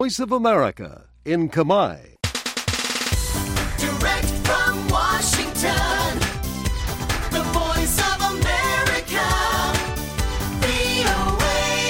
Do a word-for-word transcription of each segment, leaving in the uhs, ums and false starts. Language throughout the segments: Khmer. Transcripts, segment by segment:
Voice of America in Khmer. Direct from Washington, the Voice of America, វី អូ เอ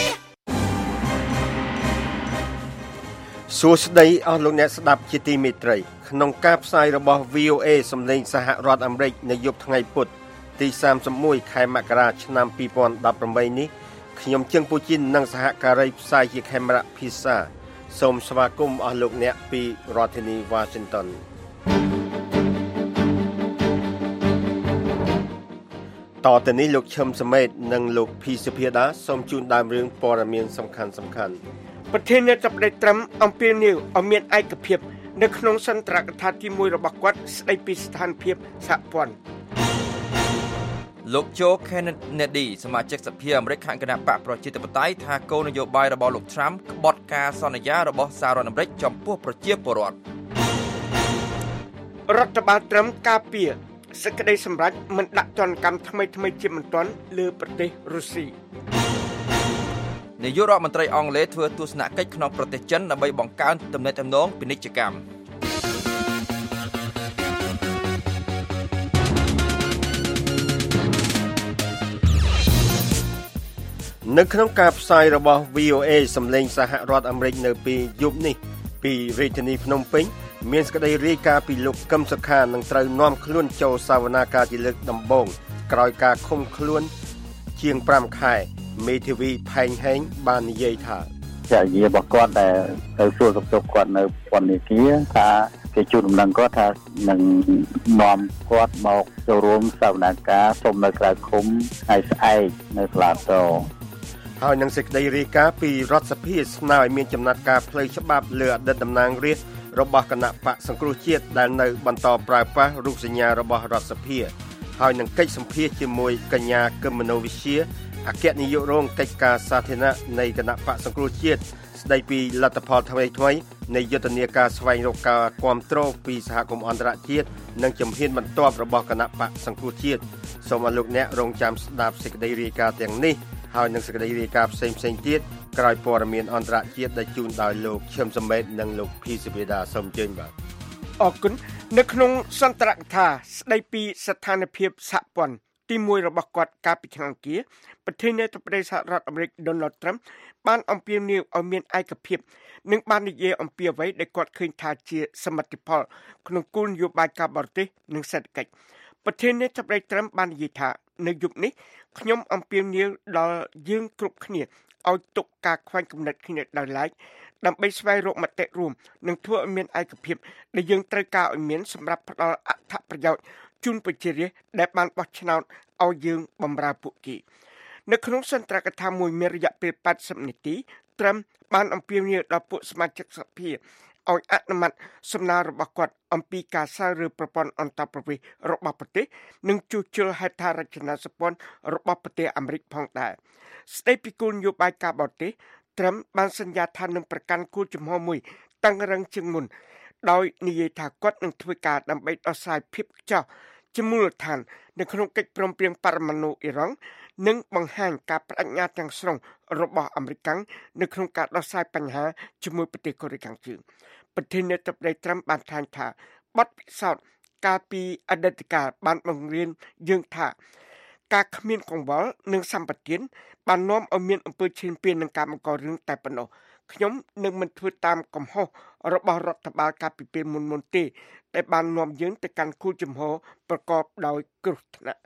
សួស្តីអស់លោកអ្នកស្ដាប់ជាទីមេត្រីក្នុងការផ្សាយរបស់ វី អូ เอ សំឡេងសហរដ្ឋអាមេរិកនៅយប់ថ្ងៃពុធទីសាមសិបមួយខែមករាឆ្នាំពីរពាន់ដប់ប្រាំបីនេះខ្ញុំជើងពូជីននិងសហការីផ្សាយជាខេមរៈភាសាសូមស្វាគមន៍អស់លោកអ្នកពីរដ្ឋធានី Washington តទៅនេះលោកឈឹមសមេតនិងលោកភីសុភាដាសូមជូនដើមរឿងព័ត៌មានសំខាន់សំខាន់ប្រធានាធិបតីត្រាំអំពាវនាវឲ្យមានឯកភាពនៅក្នុងសន្ទរកថាទីមួយរបស់គាត់ស្ដីពីស្ថានភាពសហព័ន្ធលោកโจ Kennedy សមាជិកសភាអាមេរិកខាងគណៈបកប្រជាធិបតេយ្យថាគោលនយោបាយរបស់លោក Trump ក្បត់ការសន្យារបស់សហរដ្ឋអាមេរិកចំពោះប្រជាពលរដ្ឋរដ្ឋបាលត្រាំការពារសេចក្តីសម្រេចមិនដាក់ទណ្ឌកម្មថ្មីថ្មីជាមិនទាន់លើប្រទេសរុស្ស៊ីនាយករដ្ឋមន្ត្រីអង់គ្លេសធ្វើទស្សនកិច្ចក្នុងប្រទេសចិនដើម្បីបង្កើនទំនាក់ទំនងពាណិជ្ជកម្មនៅក្នុងការផ្សាយរបស់ វី អូ เอ សំឡេងសហរដ្ឋអាមេរិកនៅពេលយប់នេះពីរាជធានីភ្នំពេញមានសេចក្តីរាយការណ៍ពីលោកកឹមសុខានឹងត្រូវនាំខ្លួនចូលសវនាការជាលើកដំបូងក្រោយការឃុំខ្លួនជាងប្រាំខែមេធាវីផែងហេងបាននិយាយថាជាយារបស់គាត់ដែលទៅសួរសុខទុក្ខគាត់នៅពន្ធនាគារថាគេជួនដំណឹងគាត់ថានឹងនាំគាត់មកចូលរួមសវនាការសុំនៅក្រៅឃុំហើយស្អែកនៅសាលាតហើយនឹងសេចក្តីរាយការណ៍ពីរដ្ឋសភាស្នើឲ្យមានចំណាត់ការផ្លូវច្បាប់លើអតីតតំណាងរាស្ត្ររបស់គណៈបកសង្គ្រោះជាតិដែលនៅបន្តប្រើប្រាស់រូបសញ្ញារបស់រដ្ឋសភាហើយនឹងកិច្ចសម្ភាសជាមួយកញ្ញាកឹមមនោវិជ្ជាអគ្គនាយករងកិច្ចការសាធារណៈនៃគណៈបកសង្គ្រោះជាតិស្ដីពីលទ្ធផលថ្មីថ្មីនៃយុទ្ធនាការស្វែងរកការគាំទ្រពីសហគមន៍អន្តរជាតិនិងជំហានបន្ទាប់របស់គណៈបកសង្គ្រោះជាតិសូមអរលោកអ្នករងចាំស្ដាប់សេចក្តីរាយការណ៍ទាំងនេះហើយនឹងសេចក្តីរាយការណ៍ផ្សេងផ្សេងទៀតក្រោយព័ត៌មានអន្តរជាតិដែលជូនដោយលោកឈឹមសមេតនិងលោកភីសុវេដាសូមអញ្ជើញបាទអរគុណនៅក្នុងសន្ទរកថាស្ដីពីស្ថានភាពសហព័ន្ធទីមួយរបស់គាត់កាលពីឆ្នាំគីប្រធានាធិបតីសហរដ្ឋអាមេរិក Donald Trump បានអំពាវនាវឲ្យមានឯកភាពនិងបាននិយាយអំពីអ្វីដែលគាត់ឃើញថាជាសមិទ្ធផលក្នុងគោលនយោបាយការបរទេសនិងសេដ្ឋកិច្ចប្រធានាធិបតី Trump បាននិយាយថានៅយុគនេះខ្ញុំអំពាវនាវដល់យើងគ្រប់គ្នាឲ្យទុកការខ្វែងគំនិតគ្នាដោយឡែកដើម្បីស្វែងរកមតិរួមនិងធ្វើឲ្យមានឯកភាពដែលយើងត្រូវការឲ្យមានសម្រាប់ផ្ដល់អត្ថប្រយោជន៍ជូនប្រជារាស្ត្រដែលបានបោះឆ្នោតឲ្យយើងបម្រើពួកគេនៅក្នុងសន្ទរកថាមួយមានរយៈពេលแปดสิบនាទីត្រឹមបានអំពាវនាវដល់ពួកសមាជិកសភាឲ្យអនុម័តសំណើរបស់គាត់អំពីការសាងរើប្រព័ន្ធអន្តរប្រវេសន៍របស់ប្រទេសនិងជួសជុលហេដ្ឋារចនាសម្ព័ន្ធរបស់ប្រទេសអាមេរិកផងដែរស្ដីពីគោលនយោបាយការបរទេសត្រឹមបានសន្យាថានឹងប្រកាន់គោលជំហរមួយតឹងរឹងជាងមុនដោយនិយាយថាគាត់នឹងធ្វើការដើម្បីដោះស្រាយភាពខ្ចោះជាមូលដ្ឋាននៅក្នុងកិច្ចព្រមព្រៀងបរមាណុអ៊ីរ៉ង់និងបង្ហាញការបដិញ្ញាទាំងស្រុងរបស់អាមេរិកនៅក្នុងការដោះស្រាយបញ្ហាជាមួយប្រទេសកូរ៉េខាងជើងប្រធានាធិបតីត្រាំបានថ្លែងថាបទពិសោធន៍កាលពីអតីតកាលបានបង្រៀនយើងថាការគ្មានកង្វល់និងសម្បទានបាននាំឲ្យមានអំពើឈានពាននឹងការបង្ករឿងតែប៉ុណ្ណោះខ្ញុំនឹងមិនធ្វើតាមកំហុសរបស់រដ្ឋបាលកាលពីពេលមុនមុនទេដែលបាននាំយើងទៅកាន់គោលជំហរប្រកបដោយគ្រោះថ្នាក់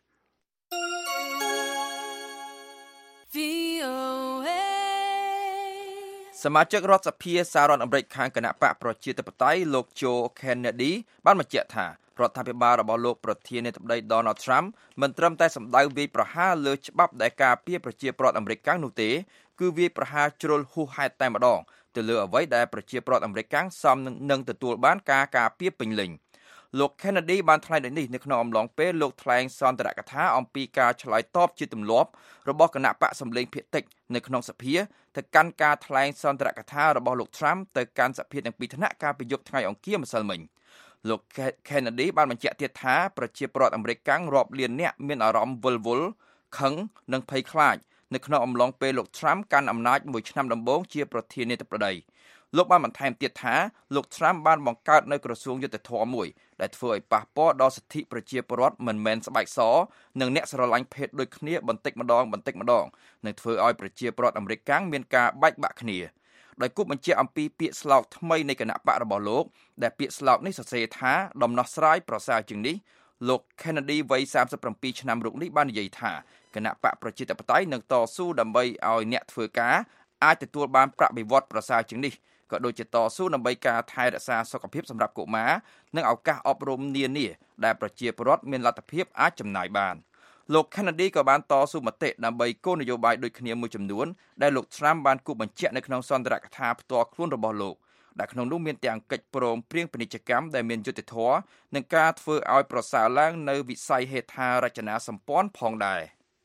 វី អូ เอសមាជិករដ្ឋសភាសហរដ្ឋអាមេរិកខាងគណៈបកប្រជាធិបតេយ្យលោកโจ Kennedy បានបញ្ជាក់ថារដ្ឋាភិបាលរបស់លោកប្រធានាធិបតី Donald Trump មិនត្រឹមតែសម្ដៅវាយប្រហារលើច្បាប់ដែលការពារប្រជាពលរដ្ឋអាមេរិកនោះទេគឺវាយប្រហារជ្រុលហួសហេតុតែម្ដងទៅលើអ្វីដែលប្រជាពលរដ្ឋអាមេរិកសមនឹងទទួលបានការការពារពេញលេញលោក Kennedy បានថ្លែងដូចនេះនៅក្នុងអំឡុងពេលលោកថ្លែងសន្ទរកថាអំពីការឆ្លើយតបជាទម្លាប់របស់គណៈបកសម្លេងភាគតិចនៅក្នុងសភាទៅកាន់ការថ្លែងសន្ទរកថារបស់លោក Trump ទៅកាន់សភាទាំងពីរថ្នាក់កាលពីយប់ថ្ងៃអង្គារម្សិលមិញលោក Kennedy បានបញ្ជាក់ទៀតថាប្រជាពលរដ្ឋអាមេរិករាប់លាននាក់មានអារម្មណ៍វិលវល់ខឹងនិងភ័យខ្លាចនៅក្នុងអំឡុងពេលលោក Trump កាន់អំណាចមួយឆ្នាំដំបូងជាប្រធានាធិបតីលោកបានបន្ថែមទៀតថាលោក Trump បានបង្កើតនៅក្រសួងយុត្តិធម៌មួយដែលធ្វើឲ្យប៉ះពាល់ដល់សិទ្ធិប្រជាពលរដ្ឋមិនមែនស្បែកសនិងអ្នកស្រឡាញ់ភេទដូចគ្នាបន្តិចម្ដងបន្តិចម្ដងនិងធ្វើឲ្យប្រជាពលរដ្ឋអាមេរិកកាំងមានការបែកបាក់គ្នាដោយគប់បញ្ជាក់អំពីពាក្យស្លោកថ្មីនៃគណៈបករបស់លោកដែលពាក្យស្លោកនេះសរសេរថាដំណោះស្រាយប្រសើរជាងនេះលោក Kennedy វ័យសាមសិបប្រាំពីរឆ្នាំរូបនេះបាននិយាយថាគណៈបកប្រជាធិបតេយ្យនឹងតស៊ូដើម្បីឲ្យអ្នកធ្វើការអាចទទួលបានប្រាក់បៀវត្សប្រសើរជាងនេះក៏ដូចជាតស៊ូដើម្បីការថែរក្សាសុខភាពសម្រាប់កុមារនិងឱកាសអប់រំនានាដែលប្រជាពលរដ្ឋមានលទ្ធភាពអាចចំណាយបានលោក Kennedy ក៏បានតស៊ូមតិដើម្បីគោលនយោបាយដូចគ្នាមួយចំនួនដែលលោក Trump បានគូបញ្ជាក់នៅក្នុងសន្ទរកថាផ្ទាល់ខ្លួនរបស់លោកដែលក្នុងនោះមានទាំងកិច្ចព្រមព្រៀងពាណិជ្ជកម្មដែលមានយុត្តិធម៌និងការធ្វើឲ្យប្រសើរឡើងនៅវិស័យហេដ្ឋារចនាសម្ព័ន្ធផងដែរ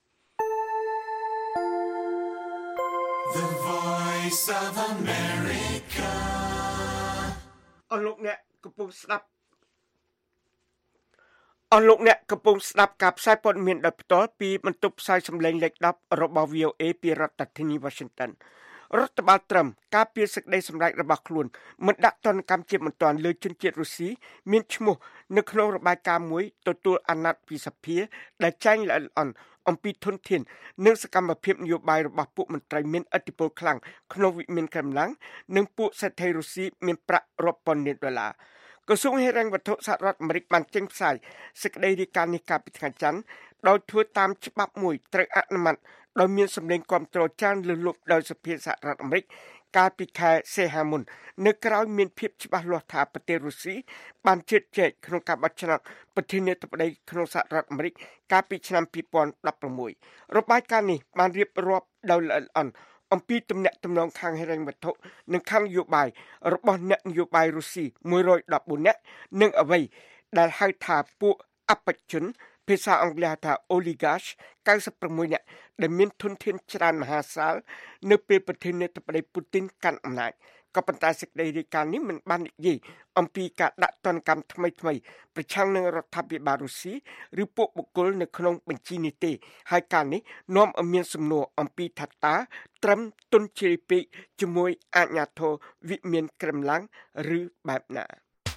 The Voice of America អស់លោកអ្នកកំពុងស្ដាប់អស់លោកអ្នកកំពុងស្ដាប់ការផ្សាយព័ត៌មានដោយផ្ទាល់ពីបន្ទប់ផ្សាយសម្លេងលេខដប់របស់ V O A ពីរដ្ឋធានី Washington រដ្ឋបាលត្រឹមការពារសេចក្តីសម្រេចរបស់ខ្លួនមិនដាក់ទណ្ឌកម្មជាបន្ទាន់លើជនជាតិរុស្ស៊ីមានឈ្មោះនៅក្នុងរបាយការណ៍មួយទទួលអាណត្តិពីសភាដែលចែងល្អិតល្អន់អំពីធនធាននិងសកម្មភាពនយោបាយរបស់ពួកមន្ត្រីមានឥទ្ធិពលខ្លាំងក្នុងវិមានក្រមឡាំងនិងពួកសេដ្ឋីរុស្ស៊ីមានប្រាក់រាប់ពាន់លានដុល្លារក្រសួងហិរញ្ញវត្ថុសហរដ្ឋអាមេរិកបានចេញផ្សាយសេចក្តីរាយការណ៍នេះកាលពីថ្ងៃច័ន្ទដោយធ្វើតាមច្បាប់មួយត្រូវអនុម័តដោយមានសម្លេងគាំទ្រច្រើនលើសលប់ដោយសភាសហរដ្ឋអាមេរិកកាលពីខែសីហាមុននៅក្រៅមានភាពច្បាស់លាស់ថាប្រទេសរុស្ស៊ីបានជឿជែកក្នុងការបោះឆ្នោតប្រធានាធិបតីក្នុងសហរដ្ឋអាមេរិកកាលពីឆ្នាំពីរពាន់ដប់ប្រាំមួយរបាយការណ៍នេះបានរៀបរាប់ដោយល្អិតល្អន់អំពីទំនាក់ទំនងខាងហិរញ្ញវត្ថុនិងខាងនយោបាយរបស់អ្នកនយោបាយរុស្ស៊ីមួយរយដប់បួននាក់និងអ្វីដែលហៅថាពួកអបជនភាសាអង់គ្លេសថា oligarch កៅសិបប្រាំមួយនាក់ដែលមានធនធានច្រើនមហាសាលនៅពេលប្រធានាធិបតីពូទីនកាន់អំណាចក៏ប៉ុន្តែសេចក្តីរាយការណ៍នេះមិនបាននិយាយអំពីការដាក់ទណ្ឌកម្មថ្មីថ្មីប្រឆាំងនឹងរដ្ឋាភិបាលរុស្ស៊ីឬពួកបុគ្គលនៅក្នុងបញ្ជីនេះទេហើយការនេះនាំឲ្យមានសំណួរអំពីថាតើត្រឹមទុនជ្រាយពេកជាមួយអាជ្ញាធរវិមានក្រមឡាំងឬបែបណា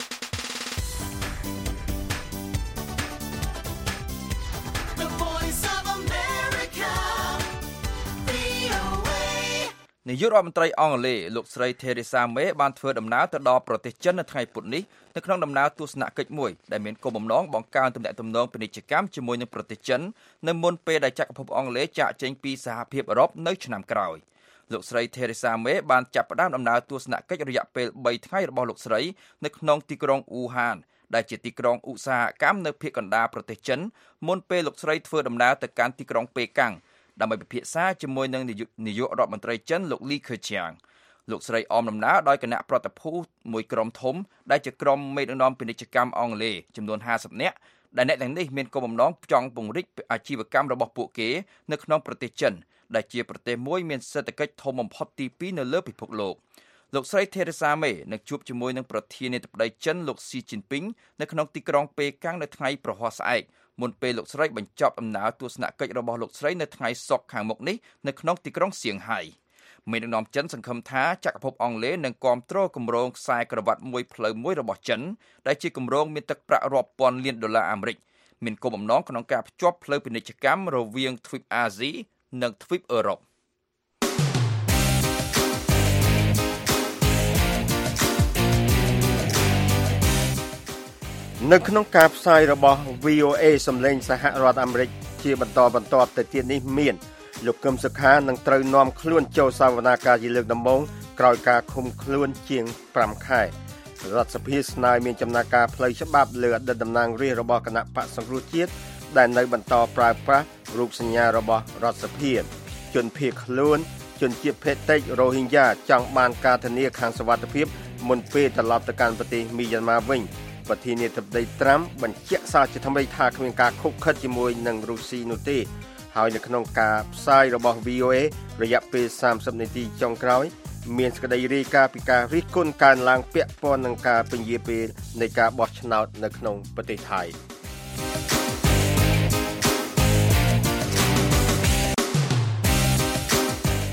នាយករដ្ឋមន្ត្រីអង់គ្លេសលោកស្រី Theresa May បានធ្វើដំណើរទៅដល់ប្រទេសចិននៅថ្ងៃពុធនេះនៅក្នុងដំណើរទស្សនកិច្ចមួយដែលមានគោលបំណងបង្កើនទំនាក់ទំនងពាណិជ្ជកម្មជាមួយនឹងប្រទេសចិននៅមុនពេលដែលចក្រភពអង់គ្លេសចាកចេញពីសហភាពអឺរ៉ុបនៅឆ្នាំក្រោយលោកស្រី Theresa May បានចាប់ផ្ដើមដំណើរទស្សនកិច្ចរយៈពេលបីថ្ងៃរបស់លោកស្រីនៅក្នុងទីក្រុងអ៊ូហានដែលជាទីក្រុងឧស្សាហកម្មនៅភាគកណ្ដាលប្រទេសចិនមុនពេលលោកស្រីធ្វើដំណើរទៅកាន់ទីក្រុងប៉េកាំងដើម្បីពិភាក្សាជាមួយនឹងនាយករដ្ឋមន្ត្រីចិនលោកលីខឺឈៀងលោកស្រីអមដំណើរដោយគណៈប្រតិភូមួយក្រុមធំដែលជាក្រុមមេដឹកនាំពាណិជ្ជកម្មអង់គ្លេសចំនួនห้าสิบនាក់ដែលអ្នកទាំងនេះមានគោលបំណងចង់ពង្រីកអាជីវកម្មរបស់ពួកគេនៅក្នុងប្រទេសចិនដែលជាប្រទេសមួយមានសេដ្ឋកិច្ចធំបំផុតទីពីរនៅលើពិភពលោកលោកស្រី Theresa May នឹងជួបជាមួយនឹងប្រធានាធិបតីចិនលោកស៊ីជីនពីងនៅក្នុងទីក្រុងប៉េកាំងនៅថ្ងៃប្រហ័សស្អែកមុនពេលលោកស្រីបញ្ចប់ដំណើរទស្សនកិច្ចរបស់លោកស្រីនៅថ្ងៃសុក្រខាងមុខនេះនៅក្នុងទីក្រុងសៀងហៃមេដឹកនាំចិនសង្ឃឹមថាចក្រភពអង់គ្លេសនឹងគាំទ្រគម្រោងខ្សែក្រវ៉ាត់មួយផ្លូវមួយរបស់ចិនដែលជាគម្រោងមានទឹកប្រាក់រាប់ពាន់លានដុល្លារអាមេរិកមានគោលបំណងក្នុងការភ្ជាប់ផ្លូវពាណិជ្ជកម្មរវាងទ្វីបអាស៊ីនិងទ្វីបអឺរ៉ុបនៅក្នុងការផ្សាយរបស់ V O A សំឡេងសហរដ្ឋអាមេរិកជាបន្តបន្ទាប់ទៅទៀតនេះមានលោកកឹមសុខានឹងត្រូវនាំខ្លួនចូលសវនាការជាលើកដំបូងក្រោយការឃុំខ្លួនជាងប្រាំខែរដ្ឋសភាស្នើមានចំណាត់ការផ្លូវច្បាប់លើអតីតតំណាងរាស្ត្ររបស់គណៈបក្សសង្គ្រោះជាតិដែលនៅបន្តប្រើប្រាស់រូបសញ្ញារបស់រដ្ឋសភាជនភៀសខ្លួនជនជាតិភេទតិចរ៉ូហីញ៉ាចង់បានការធានាខាងសុវត្ថិភាពមុនពេលត្រឡប់ទៅកាន់ប្រទេសមីយ៉ាន់ម៉ាវិញប្រធានាធិបតីត្រាំបញ្ជាក់សារជាថ្មីថាគ្មានការខុបខិតជាមួយនឹងរុស្ស៊ីនោះទេហើយនៅក្នុងការផ្សាយរបស់ V O A រយៈពេលសាមសិបនាទីចុងក្រោយមានសេចក្តីរាយការណ៍ពីការរិះគន់កើនឡើងពាក់ព័ន្ធនឹងការពន្យាពេលនៃការបោះឆ្នោតនៅក្នុងប្រទេសថៃអ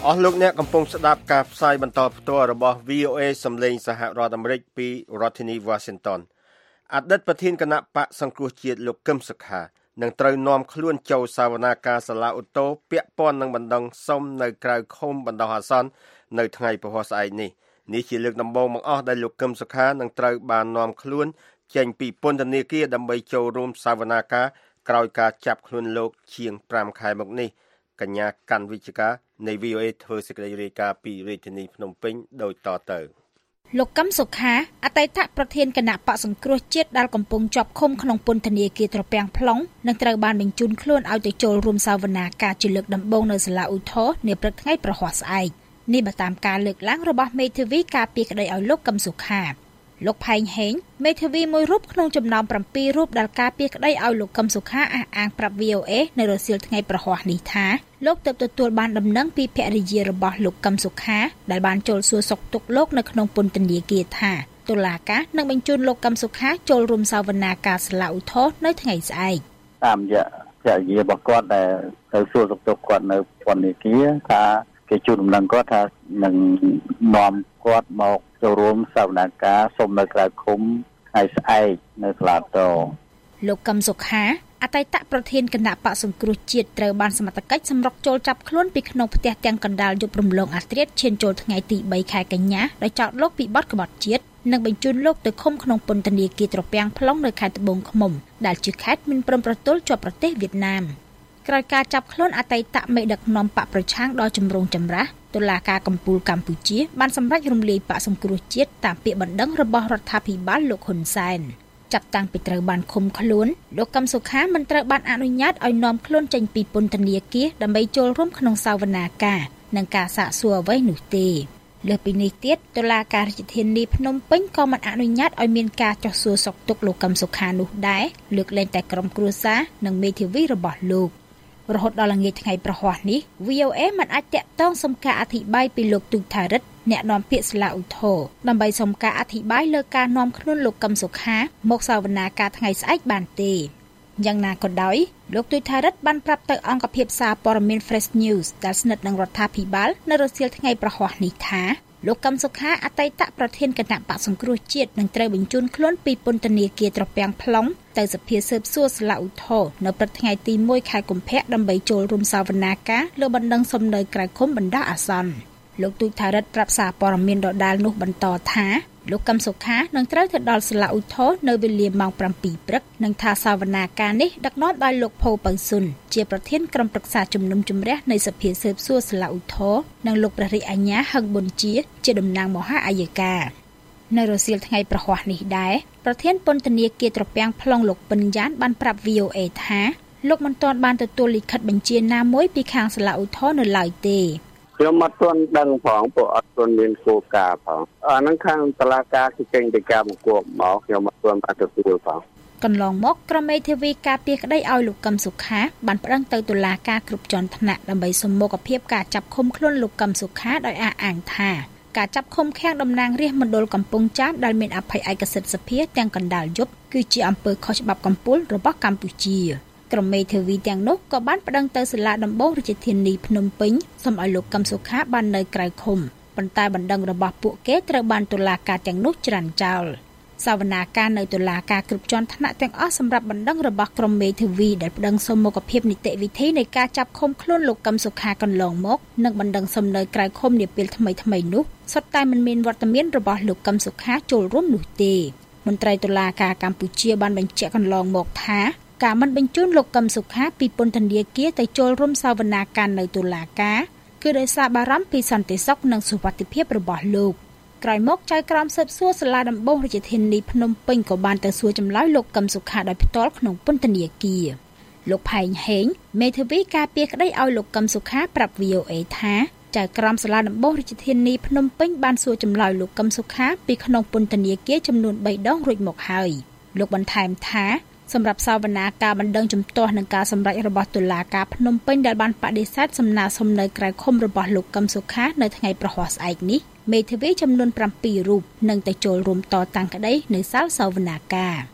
អស់លោកអ្នកកំពុងស្ដាប់ការផ្សាយបន្តផ្ទាល់របស់ V O A សំឡេងសហរដ្ឋអាមេរិកពីរដ្ឋធានី Washington អតីតប្រធានគណៈបកសង្គ្រោះជាតិលោកកឹមសុខានឹងត្រូវនាំខ្លួនចូលសវនាការសាលាឧទ្ធរពាក់ព័ន្ធនឹងបណ្ដឹងសុំនៅក្រៅឃុំបណ្ដោះអាសន្ននៅថ្ងៃពហុស្អែកនេះនេះជាលើកដំបូងបង្អស់ដែលលោកកឹមសុខានឹងត្រូវបាននាំខ្លួនចេញពីពន្ធនាគារដើម្បីចូលរួមសវនាការក្រោយការចាប់ខ្លួនលោកជាងfiveខែមកនេះកញ្ញាកាន់វិជ្ជការនៃ V O A ធ្វើសេចក្តីរាយការណ៍ពីរាជធានីភ្នំពេញដូចតទៅលោកកឹមសុខាអតីតប្រធានគណៈបក្សសង្គ្រោះជាតិដែលកំពុងជាប់ឃុំក្នុងពន្ធនាគារត្រពាំង plong នឹងត្រូវបានបញ្ជូនខ្លួនឲ្យទៅចូលរួមសវនាការជាលើកដំបូងនៅសាលាឧទ្ធរនាព្រឹកថ្ងៃប្រហ័សស្អែកនេះបើតាមការលើកឡើងរបស់មេធាវីការពារក្តីឲ្យលោកកឹមសុខាលោកផែងហេងមេធាវីមួយរូបក្នុងចំណោមsevenរូបដែលការពារក្តីឲ្យលោកកឹមសុខាអះអាងប្រាប់ V O A នៅរសៀលថ្ងៃប្រហ័សនេះថាលោកទើបទទួលបានដំណឹងពីភរិយារបស់លោកកឹមសុខាដែលបានចូលសួរសុខទុក្ខលោកនៅក្នុងពន្ធនាគារថាតុលាការនឹងបញ្ជូនលោកកឹមសុខាចូលរួមសវនាការសាលាឧទ្ធរនៅថ្ងៃស្អែកតាមរយៈភរិយារបស់គាត់ដែលទៅសួរសុខទុក្ខគាត់នៅពន្ធនាគារថាគេជួលដំណឹងគាត់ថានឹងនាំគាត់មកចូលរួមសវនាការសុំនៅក្រៅឃុំថ្ងៃស្អែកនៅសាលាតលោកកឹមសុខាអតីតប្រធានគណៈបក្សសង្គ្រោះជាតិត្រូវបានសមត្ថកិច្ចសម្រុកចូលចាប់ខ្លួនពីក្នុងផ្ទះទាំងកណ្ដាលយប់រំលងអាធ្រាត្រឈានចូលថ្ងៃទីthreeខែកញ្ញាដោយចោទលោកពីបទក្បត់ជាតិនិងបញ្ជូនលោកទៅឃុំក្នុងពន្ធនាគារត្រពាំង plong នៅខេត្តត្បូងឃ្មុំដែលជាខេត្តមានព្រំប្រទល់ជាប់ប្រទេសវៀតណាមក្រោយការចាប់ខ្លួនអតីតមេដឹកនាំបកប្រឆាំងដ៏ចម្រូងចម្រាសតុលាការកំពូលកម្ពុជាបានសម្រេចរំលាយបកសង្គ្រោះជាតិតាមពាក្យបណ្ដឹងរបស់រដ្ឋាភិបាលលោកហ៊ុនសែនចាប់តាំងពីត្រូវបានឃុំខ្លួនលោកកឹមសុខាមិនត្រូវបានអនុញ្ញាតឲ្យនាំខ្លួនចេញពីពន្ធនាគារដើម្បីចូលរួមក្នុងសវនាការនិងការសាកសួរអ្វីនោះទេលើសពីនេះទៀតតុលាការរាជធានីភ្នំពេញក៏មិនអនុញ្ញាតឲ្យមានការចុះសួរសុខទុក្ខលោកកឹមសុខានោះដែរលើកលែងតែក្រុមគ្រួសារនិងមេធាវីរបស់លោករហូតដល់ល្ងាចថ្ងៃប្រហ័សនេះ V O A មិនអាចតាក់ទងសុំការអធិប្បាយពីលោកទូចថារិទ្ធអ្នកនាំពាក្យសាលាឧទ្ធរដើម្បីសុំការអធិប្បាយលើការនាំខ្លួនលោកកឹមសុខាមកសវនាការថ្ងៃស្អែកបានទេយ៉ាងណាក៏ដោយលោកទូចថារិទ្ធបានប្រាប់ទៅអង្គភាពសារព័ត៌មាន Fresh News ដែលស្និទ្ធនឹងរដ្ឋាភិបាលនៅរសៀលថ្ងៃប្រហ័សនេះថាលោកកឹមសុខាអតីតប្រធានគណៈបក្សសង្គ្រោះជាតិនឹងត្រូវបញ្ជូនខ្លួនពីពន្ធនាគារត្រពាំង plong ទៅសភាស៊ើបសួរសាលាឧទ្ធរនៅព្រឹកថ្ងៃទីoneខែកុម្ភៈដើម្បីចូលរួមសវនាការលើបណ្ដឹងសុំនៅក្រៅឃុំបណ្ដោះអាសន្នលោកទូចថារិទ្ធប្រាប់សារព័ត៌មានដដែលនោះបន្តថាលោកកឹមសុខានឹងត្រូវទៅដល់សាលាឧទ្ធរនៅវេលាម៉ោងsevenព្រឹកនិងថាសវនាការនេះដឹកនាំដោយលោកផូពៅសុនជាប្រធានក្រុមប្រឹក្សាជំនុំជម្រះនៃសភាស៊ើបសួរសាលាឧទ្ធរនិងលោកព្រះរាជអាជ្ញាហឹងប៊ុនជាជាតំណាងមហាអัยការនៅរសៀលថ្ងៃប្រហ័សនេះដែរប្រធានពន្ធនាគារត្រពាំង plong លោកពិនយ៉ានបានប្រាប់ V O A ថាលោកមិនទាន់បានទទួលលិខិតបញ្ជាណាមួយពីខាងសាលាឧទ្ធរនៅឡើយទេខ្ញុំអត់ទាន់ដឹងផងព្រោះអត់ទាន់មានគោលការណ៍ផងអាហ្នឹងខាងតុលាការគេចេញទៅការបង្គាប់មកខ្ញុំអត់ទាន់បានទទួលផងកន្លងមកក្រុមមេធាវីការពារក្តីឲ្យលោកកឹមសុខាបានប្តឹងទៅតុលាការគ្រប់ជាន់ថ្នាក់ដើម្បីសុំមុខភាពការចាប់ឃុំខ្លួនលោកកឹមសុខាដោយអះអាងថាការចាប់ឃុំឃាំងតំណាងរាស្ត្រមណ្ឌលកំពង់ចាមដែលមានអភ័យឯកសិទ្ធិសភាទាំងកណ្ដាលយប់គឺជាអំពើខុសច្បាប់កំពូលរបស់កម្ពុជាក្រុមមេធាវីទាំងនោះក៏បានប្តឹងទៅសាលាដំបងរាជធានីភ្នំពេញសូមឲ្យលោកកឹមសុខាបាននៅក្រៅឃុំប៉ុន្តែបណ្ដឹងរបស់ពួកគេត្រូវបានតុលាការទាំងនោះច្រានចោលសវនាការនៅតុលាការគ្រប់ជាន់ថ្នាក់ទាំងអស់សម្រាប់បណ្ដឹងរបស់ក្រុមមេធាវីដែលប្តឹងសុំមុខភាពនីតិវិធីនៃការចាប់ឃុំខ្លួនលោកកឹមសុខាកន្លងមកនិងបណ្ដឹងសុំនៅក្រៅឃុំនាពេលថ្មីថ្មីនោះសុទ្ធតែមិនមានវត្តមានរបស់លោកកឹមសុខាចូលរួមនោះទេមន្ត្រីតុលាការកម្ពុជាបានបញ្ជាក់កន្លងមកថាការមិនបញ្ជូនលោកកឹមសុខាពីពន្ធនាគារទៅចូលរួមសវនាការនៅតុលាការគឺដោយសារបារម្ភពីសន្តិសុខនិងសុវត្ថិភាពរបស់លោកក្រោយមកចៅក្រមស៊ើបសួរសាលាដំបងរាជធានីភ្នំពេញក៏បានទៅសួរចម្លើយលោកកឹមសុខាដោយផ្ទាល់ក្នុងពន្ធនាគារលោកផែងហេងមេធាវីការពារក្តីឲ្យលោកកឹមសុខាប្រាប់ V O A ថាចៅក្រមសាលាដំបងរាជធានីភ្នំពេញបានសួរចម្លើយលោកកឹមសុខាពីក្នុងពន្ធនាគារចំនួនthreeដងរួចមកហើយលោកបន្ថែមថាសម្រាប់សវនាការបណ្ដឹងជំទាស់នឹងការសម្រេចរបស់តុលាការភ្នំពេញដែលបានបដិសេធសំណើសុំនៅក្រៅឃុំរបស់លោកកឹមសុខានៅថ្ងៃប្រហ័សស្អែកនេះមេធាវីចំនួនsevenរូបនឹងទៅចូលរួមតតាំងក្តីនៅសាលសវនាការ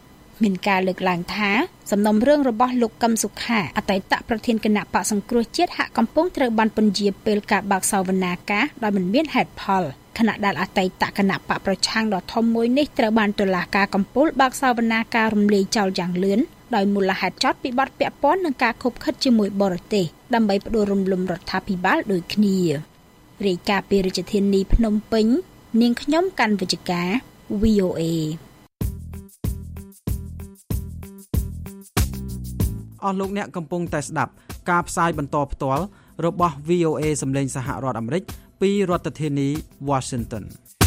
មានការលើកឡើងថាសំណុំរឿងរបស់លោកកឹមសុខាអតីតប្រធានគណៈបកសង្គ្រោះជាតិហាក់កំពុងត្រូវបានពន្យាពេលការបើកសវនាការដោយមិនមានហេតុផលខណៈដែលអតីតគណៈបកប្រឆាំងដ៏ធំមួយនេះត្រូវបានតុលាការកំពូលបើកសវនាការរំលាយចោលយ៉ាងលឿនដោយមូលហេតុចោទពីបទពាក់ព័ន្ធនឹងការខុបខិតជាមួយបរទេសដើម្បីផ្ដួលរំលំរដ្ឋាភិបាលដូចគ្នារាយការណ៍ពីរាជធានីភ្នំពេញនាងខ្ញុំកាន់វិជ្ជការ វី អូ เอអស់លោកអ្នកកំពុងតែស្ដាប់ការផ្សាយបន្តផ្ទាល់របស់ វី អូ เอ សម្លេងសហរដ្ឋអាមេរិកពីរដ្ឋធានី Washington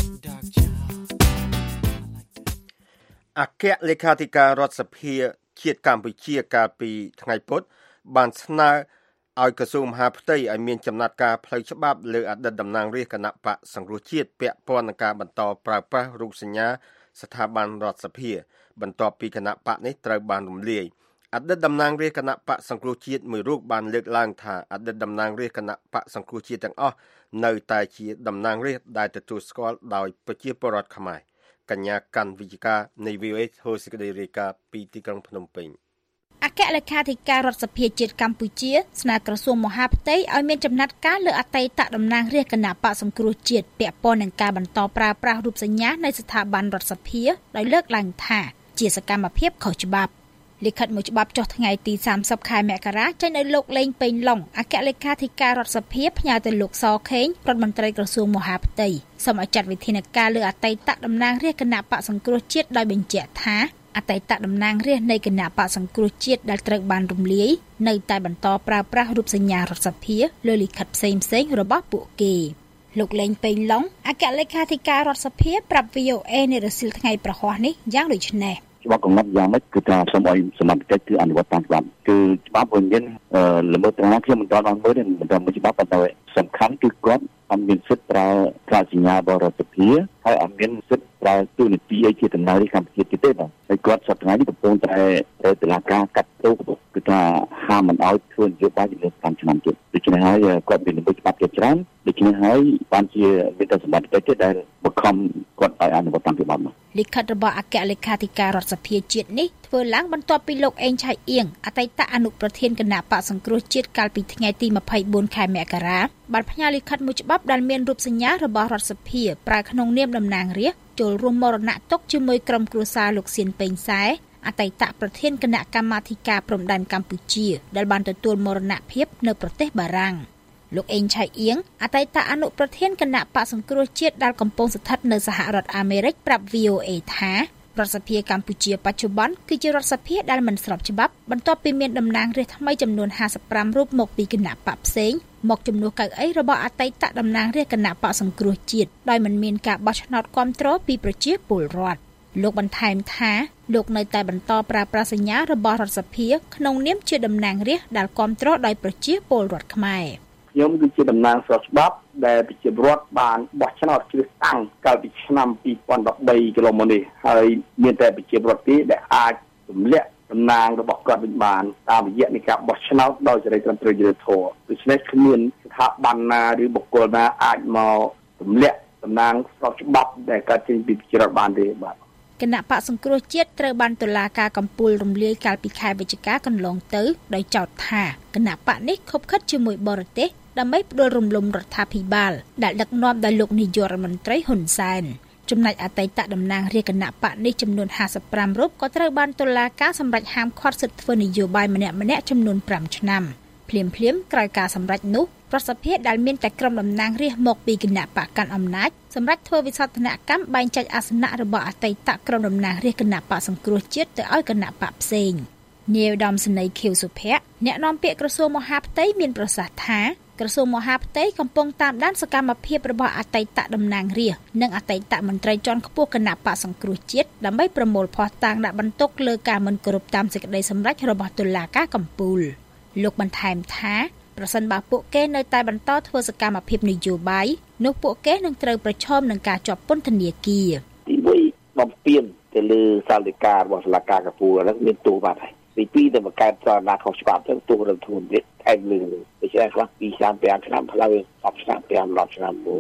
អគ្គលេខាធិការរដ្ឋសភាជាតិកម្ពុជាកាលពីថ្ងៃពុធបានស្នើឲ្យក្រសួងមហាផ្ទៃឲ្យមានចំណាត់ការផ្លូវច្បាប់លើអតីតតំណាងរាស្ត្រគណៈបកសង្គ្រោះជាតិពាក់ព័ន្ធនឹងការបន្តប្រើប្រាស់រូបសញ្ញាស្ថាប័នរដ្ឋសភាបន្ទាប់ពីគណៈបកនេះត្រូវបានរំលាយអតីតតំណាងរាស្ត្រគណៈបកសង្គ្រោះជាតិមួយរូបបានលើកឡើងថាអតីតតំណាងរាស្ត្រគណៈបកសង្គ្រោះជាតិទាំងអស់នៅតែជាតំណាងរាស្ត្រដែលទទួលស្គាល់ដោយប្រជាពលរដ្ឋខ្មែរកញ្ញាកាន់វិជ្ជការនៃ វី អូ เอ ធ្វើសេចក្តីរាយការណ៍ពីទីក្រុងភ្នំពេញអគ្គលេខាធិការរដ្ឋសភាជាតិកម្ពុជាស្នើក្រសួងមហាផ្ទៃឲ្យមានចំណាត់ការលើអតីតតំណាងរាស្ត្រគណៈបកសង្គ្រោះជាតិពាក់ព័ន្ធនឹងការបន្តប្រើប្រាស់រូបសញ្ញានៃស្ថាប័នរដ្ឋសភាដោយលើកឡើងថាជាសកម្មភាពខុសច្បាប់លិខិតមួយច្បាប់ចុះថ្ងៃទីសាមសិបខែមករាចេញដោយលោកលេងពេញឡុងអគ្គលេខាធិការរដ្ឋសភាផ្ញើទៅលោកសខេងរដ្ឋមន្ត្រីក្រសួងមហាផ្ទៃសូមឲ្យចាត់វិធានការលើអតីតតំណាងរាស្ត្រគណៈបកសង្គ្រោះជាតិដោយបញ្ជាក់ថាអតីតតំណាងរាស្ត្រនៃគណៈបកសង្គ្រោះជាតិដែលត្រូវបានរំលាយនៅតែបន្តប្រើប្រាស់រូបសញ្ញារដ្ឋសភាលើលិខិតផ្សេងៗរបស់ពួកគេលោកលេងពេញឡុងអគ្គលេខាធិការរដ្ឋសភាប្រាប់ វី អូ เอ នៅរសៀលថ្ងៃប្រហ័សនេះយ៉ាងដូចនេះច្បាប់កំណត់យ៉ាងម៉េចគឺថាសូមឲ្យសមត្ថកិច្ចគឺអនុវត្តតាមច្បាប់គឺច្បាប់វិញល្មើសត្រង់ខ្ញុំមិនដល់បានមើលទេមិនដល់មួយច្បាប់ប៉ុន្តែសំខាន់គឺគាត់អត់មានសិទ្ធិប្រើប្រាស់សញ្ញាបរដ្ឋសភាហើយអត់មានសិទ្ធិប្រើទូនីតិអីជាតំណាងរាស្ត្រកម្ពុជាទៀតទេបាទហើយគាត់សប្តាហ៍នេះកំពុងតែតុលាការកាត់ទោសគឺថាហាមមិនឲ្យធ្វើនយោបាយចំនួនប្រាំឆ្នាំទៀតដូច្នេះហើយគាត់មានល្មើសច្បាប់ជាច្រើនដូច្នេះហើយបានជាមានតែសមត្ថកិច្ចទេដែលបង្ខំគាត់ឲ្យអនុវត្តតាមច្បាប់មកលិខិតរបស់អគ្គលេខាធិការរដ្ឋសភាជាតិនេះធ្វើឡើងបន្ទាប់ពីលោកអេងឆៃអៀងអតីតអនុប្រធានគណៈបកសង្គ្រោះជាតិកាលពីថ្ងៃទីម្ភៃបួនខែមករាបានផ្ញើលិខិតមួយច្បាប់ដែលមានរូបសញ្ញារបស់រដ្ឋសភាប្រើក្នុងនាមតំណាងរាស្ត្រចូលរួមមរណទុក្ខជាមួយក្រុមគ្រួសារលោកសៀនពេញសែអតីតប្រធានគណៈកម្មាធិការព្រំដែនកម្ពុជាដែលបានទទួលមរណភាពនៅប្រទេសបារាំងលោកអេងឆៃអៀងអតីតអនុប្រធានគណៈបកសង្គ្រោះជាតិដែលកំពុងស្ថិតនៅសហរដ្ឋអាមេរិកប្រាប់ វី អូ เอ ថារដ្ឋសភាកម្ពុជាបច្ចុប្បន្នគឺជារដ្ឋសភាដែលមិនស្របច្បាប់បន្ទាប់ពីមានតំណាងរាស្ត្រថ្មីចំនួនห้าสิบห้าរូបមកពីគណៈបកផ្សេងមកជំនួសកៅអីរបស់អតីតតំណាងរាស្ត្រគណៈបកសង្គ្រោះជាតិដោយមិនមានការបោះឆ្នោតគាំទ្រពីប្រជាពលរដ្ឋលោកបន្ថែមថាលោកនៅតែបន្តប្រើប្រាស់សញ្ញារបស់រដ្ឋសភាក្នុងនាមជាតំណាងរាស្ត្រដែលគាំទ្រដោយប្រជាពលរដ្ឋខ្មែរខ្ញុំគឺជាតំណាងស្របច្បាប់ដែលប្រជាពលរដ្ឋបានបោះឆ្នោតជ្រើសតាំងកាលពីឆ្នាំពីរពាន់ដប់បីកន្លងមកនេះហើយមានតែប្រជាពលរដ្ឋទេដែលអាចទម្លាក់តំណាងរបស់គាត់វិញបានតាមរយៈនៃការបោះឆ្នោតដោយសេរីត្រឹមត្រូវយុត្តិធម៌ដូច្នេះគ្មានស្ថាប័នណាឬបុគ្គលណាអាចមកទម្លាក់តំណាងស្របច្បាប់ដែលកើតចេញពីប្រជាពលរដ្ឋបានទេបាទគណៈបកសង្គ្រោះជាតិត្រូវបានតុលាការកំពូលរំលាយកាលពីខែវិច្ឆិកាកន្លងទៅដោយចោទថាគណៈបកនេះខុបខិតជាមួយបរទេសដើម្បីផ្ដួលរំលំរដ្ឋាភិបាលដែលដឹកនាំដោយលោកនាយករដ្ឋមន្ត្រីហ៊ុនសែនចំណែកអតីតតំណាងរាស្ត្រគណៈបកនេះចំនួនห้าสิบห้าរូបក៏ត្រូវបានតុលាការសម្រេចហាមឃាត់សិទ្ធិធ្វើនយោបាយម្នាក់ម្នាក់ចំនួនប្រាំឆ្នាំភ្លាមភ្លាមក្រោយការសម្រេចនោះរដ្ឋសភាដែលមានតែក្រុមតំណាងរាស្ត្រមកពីគណៈបកកាន់អំណាចសម្រាប់ធ្វើវិសោធនកម្មបែងចែកអាសនៈរបស់អតីតក្រុមតំណាងរាស្ត្រគណៈបកសង្គ្រោះជាតិទៅឲ្យគណៈបកផ្សេងនាយឧត្តមសេនីយ៍ខៀវសុភ័ក្រអ្នកនាំពាក្យក្រសួងមហាផ្ទៃមានប្រសាសន៍ថាក្រសួងមហាផ្ទៃកំពុងតាមដានសកម្មភាពរបស់អតីតតំណាងរាស្ត្រនិងអតីតមន្ត្រីជាន់ខ្ពស់គណៈបកសង្គ្រោះជាតិដើម្បីប្រមូលភស្តុតាងដាក់បន្ទុកលើការមិនគោរពតាមសេចក្តីសម្រេចរបស់តុលាការកំពូលលោកបន្ថែមថាប្រសិនបើពួកគេនៅតែបន្តធ្វើសកម្មភាពនយោបាយនោះពួកគេនឹងត្រូវប្រឈមនឹងការជាប់ពន្ធនាគារទីមួយបំពេញទៅលើសាលដីការបស់តុលាការកំពូលហ្នឹងមានទោសបាត់ហើយទីពីរទៅបង្កើតចលនាខុសច្បាប់ទៅទោសរំធូនទៀតថែមលើដូច្នេះខ្លះពីឆ្នាំប្រាំឆ្នាំផ្លូវសពឆ្នាំប្រាំដប់ឆ្នាំមួយ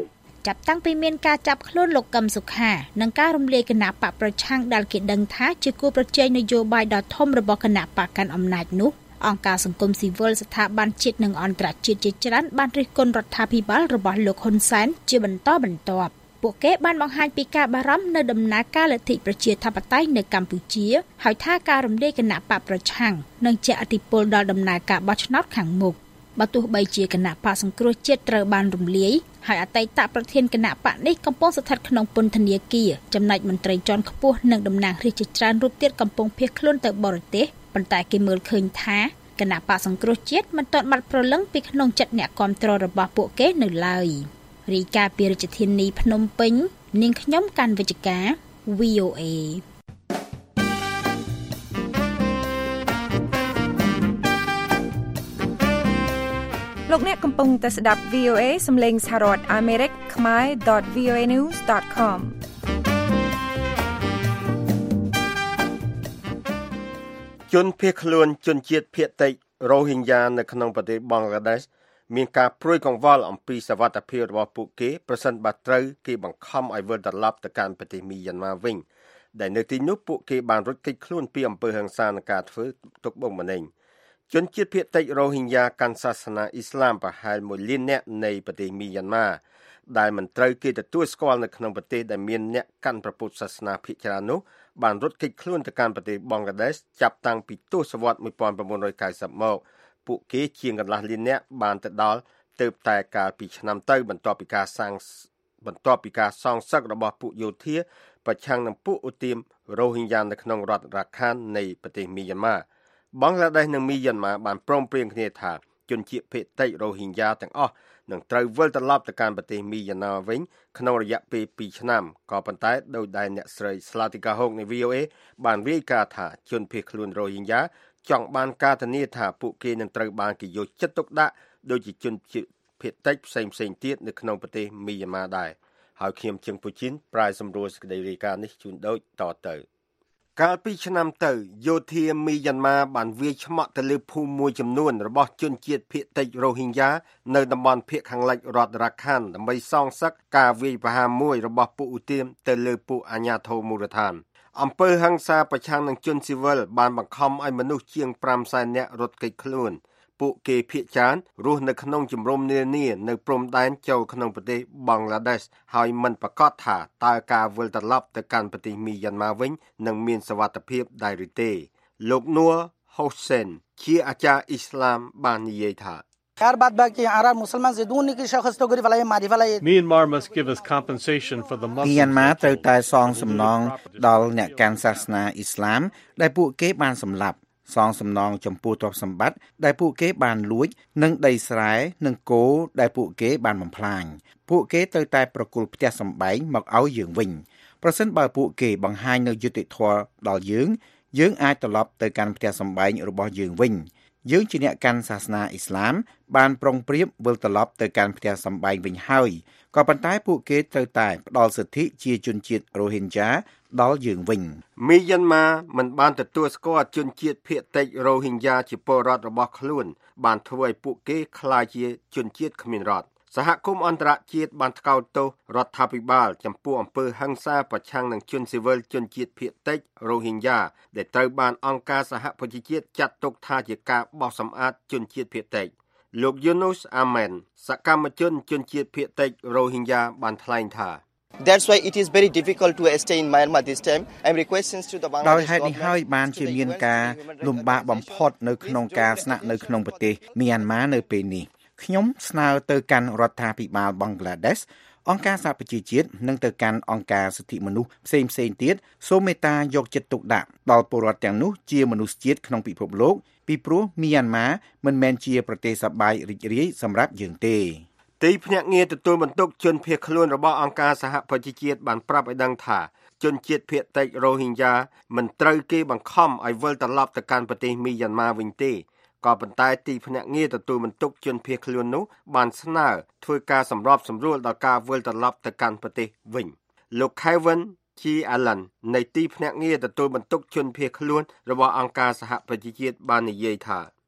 ចាប់តាំងពីមានការចាប់ខ្លួនលោកកឹមសុខានិងការរំលាយគណៈបកប្រឆាំងដែលគេដឹងថាជាគូប្រជែងនយោបាយដ៏ធំរបស់គណៈបកកាន់អំណាចនោះអង្គការសង្គមស៊ីវិលស្ថាប័នជាតិនិងអន្តរជាតិជាច្រើនបានរិះគន់រដ្ឋាភិបាលរបស់លោកហ៊ុនសែនជាបន្តបន្ទាប់ពួកគេបានបង្ហាញពីការបារម្ភនៅដំណើរការលទ្ធិប្រជាធិបតេយ្យនៅកម្ពុជាហើយថាការរំលាយគណៈបកប្រឆាំងនឹងជះឥទ្ធិពលដល់ដំណើរការបោះឆ្នោតខាងមុខបើទោះបីជាគណៈបកសង្គ្រោះជាតិត្រូវបានរំលាយហើយអតីតប្រធានគណៈបកនេះកំពុងស្ថិតក្នុងពន្ធនាគារចំណែកមន្ត្រីជាន់ខ្ពស់និងតំណាងរាស្ត្រជាច្រើនរូបទៀតកំពុងភៀសខ្លួនទៅបរទេសប៉ុន្តែគេមើលឃើញថាគណៈបកសង្គ្រោះជាតិមិនទាន់បាត់ព្រលឹងពីក្នុងចិត្តអ្នកគាំទ្ររបស់ពួកគេនៅឡើយរាយការណ៍ពីរាជធានីភ្នំពេញនាងខ្ញុំកាន់វិជ្ជការ វី អូ เอលោកអ្នកកំពុងតែស្ដាប់ វី អូ เอ សំឡេងសហរដ្ឋអាមេរិកខ្មែរ ដត វី អូ เอ news ដត com ជនភៀសខ្លួនជនជាតិភាគតិចរ៉ូហីញ៉ានៅក្នុងប្រទេសបង់ក្លាដេសមានការព្រួយកង្វល់អំពីសវត្ថិភាពរបស់ពួកគេប្រសិនបើត្រូវគេបង្ខំឲ្យវិលត្រឡប់ទៅកាន់ប្រទេសមីយ៉ាន់ម៉ាវិញដែលនៅទីនោះពួកគេបានរត់គេចខ្លួនពីអំពើហិង្សានិងការធ្វើទុកបុកម្នេញជនជាតិភាគតិចរ៉ូហីញ៉ាកាន់សាសនាអ៊ីស្លាមប្រហែលមួយលាននាក់នៃប្រទេសមីយ៉ាន់ម៉ាដែលមិនត្រូវគេទទួលស្គាល់នៅក្នុងប្រទេសដែលមានអ្នកកាន់ព្រះពុទ្ធសាសនាភាគច្រើននោះបានរត់គេចខ្លួនទៅកាន់ប្រទេសបង់ក្លាដេសចាប់តាំងពីទសវត្សរ៍nineteen ninetyមកពួកគេជាងកន្លះលាននាក់បានទៅដល់ទៅតែកាលពីឆ្នាំទៅបន្ទាប់ពីការសាងបន្ទាប់ពីការសងសឹករបស់ពួកយោធាប្រឆាំងនឹងពួកឧទាមរ៉ូហីញ៉ានៅក្នុងរដ្ឋរ៉ាខាននៃប្រទេសមីយ៉ាន់ម៉ាបង់ក្លាដេសនិងមីយ៉ាន់ម៉ាបានព្រមព្រៀងគ្នាថាជនជាតិភាគតិចរ៉ូហីញ៉ាទាំងអស់នឹងត្រូវវិលត្រឡប់ទៅកាន់ប្រទេសមីយ៉ាន់ម៉ាវិញក្នុងរយៈពេលtwoឆ្នាំក៏ប៉ុន្តែដោយដែលអ្នកស្រី Slatika Hawk នៃ វី អូ เอ បានរាយការណ៍ថាជនភៀសខ្លួនរ៉ូហីញ៉ាចង់បានការធានាថាពួកគេនឹងត្រូវបានគេយកចិត្តទុកដាក់ដូចជាជនជាតិភាគតិចផ្សេងផ្សេងទៀតនៅក្នុងប្រទេសមីយ៉ាន់ម៉ាដែរហើយខ្ញុំជឹងពូជីនប្រាយសម្រួលសេចក្តីរាយការណ៍នេះជូនដូចតទៅកាលពីឆ្នាំទៅយោធាមីយ៉ាន់ម៉ាបានវាយឆ្មក់ទៅលើភូមិមួយចំនួនរបស់ជនជាតិភាគតិចរ៉ូហីញ៉ានៅតំបន់ភាគខាងលិចរដ្ឋរ៉ាខានដើម្បីសងសឹកការវាយប្រហារមួយរបស់ពួកឧទាមទៅលើពួកអាជ្ញាធរមូលដ្ឋានអំពើហិង្សាប្រឆាំងនឹងជនស៊ីវិលបានបង្ខំឲ្យមនុស្សជាងfiveសែននាក់រត់គេចខ្លួនពួកគេភៀសចានរស់នៅក្នុងជំរំនានានៅព្រំដែនចូលក្នុងប្រទេសបង់ក្លាដេសហើយមិនប្រកាសថាតើការវិលត្រឡប់ទៅកាន់ប្រទេសមីយ៉ាន់ម៉ាវិញនឹងមានសុវត្ថិភាពដែរឬទេលោកនួរហូសេនជាអាចារ្យអ៊ីស្លាមបាននិយាយថា Myanmar must give us compensation for the Muslims. Myanmar ត្រូវតែសងសំណងដល់អ្នកកាន់សាសនាអ៊ីស្លាមដែលពួកគេបានសម្លាប់សងសំណងចំពោះទ្រព្យសម្បត្តិដែលពួកគេបានលួចនិងដីស្រែនិងគោដែលពួកគេបានបំផ្លាញពួកគេត្រូវតែប្រគល់ផ្ទះសម្បែងមកឲ្យយើងវិញប្រសិនបើពួកគេបង្ហាញនូវយុត្តិធម៌ដល់យើងយើងអាចត្រឡប់ទៅកាន់ផ្ទះសម្បែងរបស់យើងវិញយើងជាអ្នកកាន់សាសនាអ៊ីស្លាមបានប្រុងប្រៀបវិលត្រឡប់ទៅកាន់ផ្ទះសម្បែងវិញហើយក៏ប៉ុន្តែពួកគេត្រូវតែផ្ដល់សិទ្ធិជាជនជាតិរ៉ូហីញ៉ាដល់យើងវិញមីយ៉ាន់ម៉ាមិនបានទទួលស្គាល់ជនជាតិភាគតិចរ៉ូហីញ៉ាជាពលរដ្ឋរបស់ខ្លួនបានធ្វើឲ្យពួកគេក្លាយជាជនជាតិគ្មានរដ្ឋសហគមន៍អន្តរជាតិបានថ្កោលទោសរដ្ឋាភិបាលចំពោះអំពើហិង្សាប្រឆាំងនឹងជនស៊ីវិលជនជាតិភាគតិចរ៉ូហីញ៉ាដែលត្រូវបានអង្គការសហប្រជាជាតិចាត់ទុកថាជាការបោះសម្អាតជនជាតិភាគតិចលោក Yunus Ahmed សកម្មជនជនជាតិភាគតិចរ៉ូហីញ៉ាបានថ្លែងថា That's why it is very difficult to stay in Myanmar this time. I'm requesting to the Bangladesh ដោយហេតុនេះហើយបានជាមានការលំបាកបំផុតនៅក្នុងការស្នាក់នៅក្នុងប្រទេសមីយ៉ាន់ម៉ានៅពេលនេះខ្ញុំស្នើទៅកាន់រដ្ឋាភិបាលបង់ក្លាដេសអង្គការសហប្រជាជាតិនិងទៅកាន់អង្គការសិទ្ធិមនុស្សផ្សេងផ្សេងទៀតសូមមេត្តាយកចិត្តទុកដាក់ដល់ពលរដ្ឋទាំងនោះជាមនុស្សជាតិក្នុងពិភពលោកពីព្រោះមីយ៉ាន់ម៉ាមិនមែនជាប្រទេសសប្បាយរីករាយសម្រាប់យើងទេទីភ្នាក់ងារទទួលបន្ទុកជនភៀសខ្លួនរបស់អង្គការសហប្រជាជាតិបានប្រាប់ឲ្យដឹងថាជនជាតិភាគតិចរ៉ូហីញ៉ាមិនត្រូវគេបង្ខំឲ្យវិលត្រឡប់ទៅកាន់ប្រទេសមីយ៉ាន់ម៉ាវិញទេក៏ប៉ុន្តែទីភ្នាក់ងារទទួលបន្ទុកជនភៀសខ្លួននោះបានស្នើធ្វើការសម្របសម្រួលដល់ការវិលត្រឡប់ទៅកាន់ប្រទេសវិញលោក Kevin G. Allen នៃទីភ្នាក់ងារទទួលបន្ទុកជនភៀសខ្លួនរបស់អង្គការសហប្រជាជាតិបាននិយាយថា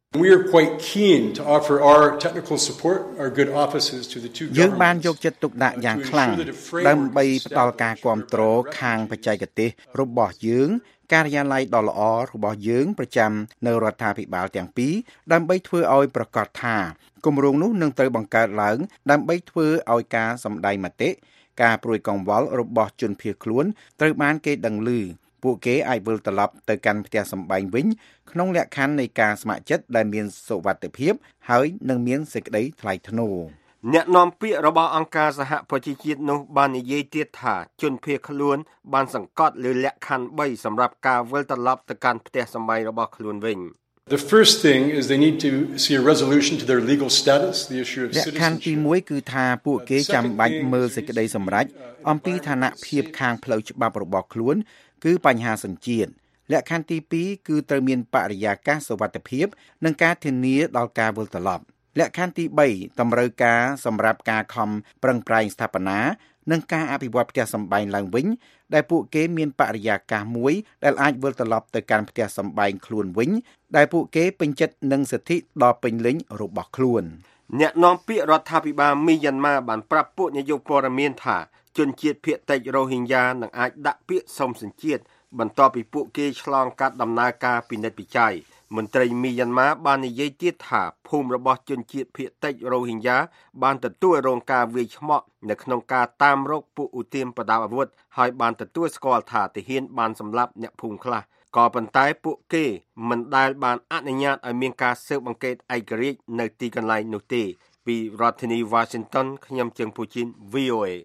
We are quite keen to offer our technical support, our good offices to the two governments. យើងបានយកចិត្តទុកដាក់យ៉ាងខ្លាំងដើម្បីផ្តល់ការគាំទ្រខាងបច្ចេកទេសរបស់យើងការិយាល័យដ៏ល្អរបស់យើងប្រចាំនៅរដ្ឋាភិបាលទាំងពីរដើម្បីធ្វើឲ្យប្រកាសថាគម្រោងនោះនឹងត្រូវបង្កើតឡើងដើម្បីធ្វើឲ្យការសម្ដែងមតិការព្រួយកង្វល់របស់ជនភៀសខ្លួនត្រូវបានគេដឹងឮពួកគេអាចវិលត្រឡប់ទៅកាន់ផ្ទះសម្បែងវិញក្នុងលក្ខខណ្ឌនៃការស្ម័គ្រចិត្តដែលមានសុវត្ថិភាពហើយនឹងមានសេចក្តីថ្លៃថ្នូរអ្នកនាំពាក្យរបស់អង្គការសហប្រជាជាតិនោះបាននិយាយទៀតថាជនភៀសខ្លួនបានសង្កត់លើលក្ខខណ្ឌបីសម្រាប់ការវិលត្រឡប់ទៅកាន់ផ្ទះសម្បែងរបស់ខ្លួនវិញ The first thing is they need to see a resolution to their legal status, the issue of citizenship. លក្ខខណ្ឌទីមួយគឺថាពួកគេចាំបាច់មើលសេចក្តីសម្រេចអំពីឋានភាពខាងផ្លូវច្បាប់របស់ខ្លួនគឺបញ្ហាសញ្ជាតិលក្ខខណ្ឌទីពីរគឺត្រូវមានបរិយាកាសសុវត្ថិភាពនិងការធានាដល់ការវិលត្រឡប់លក្ខខណ្ឌទីបីតម្រូវការសម្រាប់ការខំប្រឹងប្រែងស្ថាបនានិងការអភិវឌ្ឍផ្ទះសម្បែងឡើងវិញដែលពួកគេមានបរិយាកាសមួយដែលអាចវិលត្រឡប់ទៅកាន់ផ្ទះសម្បែងខ្លួនវិញដែលពួកគេពេញចិត្តនឹងសិទ្ធិដ៏ពេញលេញរបស់ខ្លួនអ្នកនាំពាក្យរដ្ឋាភិបាលមីយ៉ាន់ម៉ាបានប្រាប់ពួកនាយកព័ត៌មានថាជនជាតិភាគតិចរ៉ូហីញ៉ានឹងអាចដាក់ពាក្យសុំសញ្ជាតិបន្ទាប់ពីពួកគេឆ្លងកាត់ដំណើរការពិនិត្យវិจัยមន្ត្រីមីយ៉ាន់ម៉ាបាននិយាយទៀតថាភូមិរបស់ជនជាតិភាគតិចរ៉ូហីញ៉ាបានទទួលរងការវាយឆ្មក់នៅក្នុងការតាមរកពួកឧទាមប្រដាប់អាវុធហើយបានទទួលស្គាល់ថាទាហានបានសម្លាប់អ្នកភូមិខ្លះក៏ប៉ុន្តែពួកគេមិនដែលបានអនុញ្ញាតឲ្យមានការស៊ើបអង្កេតឯករាជ្យនៅទីកន្លែងនោះទេពីរដ្ឋធានី Washington ខ្ញុំជើងពូជីន V O A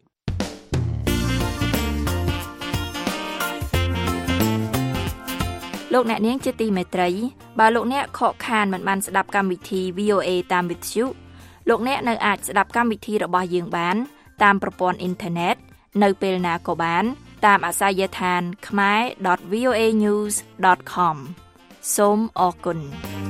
លោកអ្នកនាងជាទីមេត្រីបើលោកអ្នកខកខានមិនបានស្ដាប់កម្មវិធី V O A តាមវិទ្យុលោកអ្នកនៅអាចស្ដាប់កម្មវិធីរបស់យើងបានតាមប្រព័ន្ធអ៊ីនធឺណិតនៅពេលណាក៏បានតាមអាសយដ្ឋាន khmer dot v o a news dot com សូមអរគុណ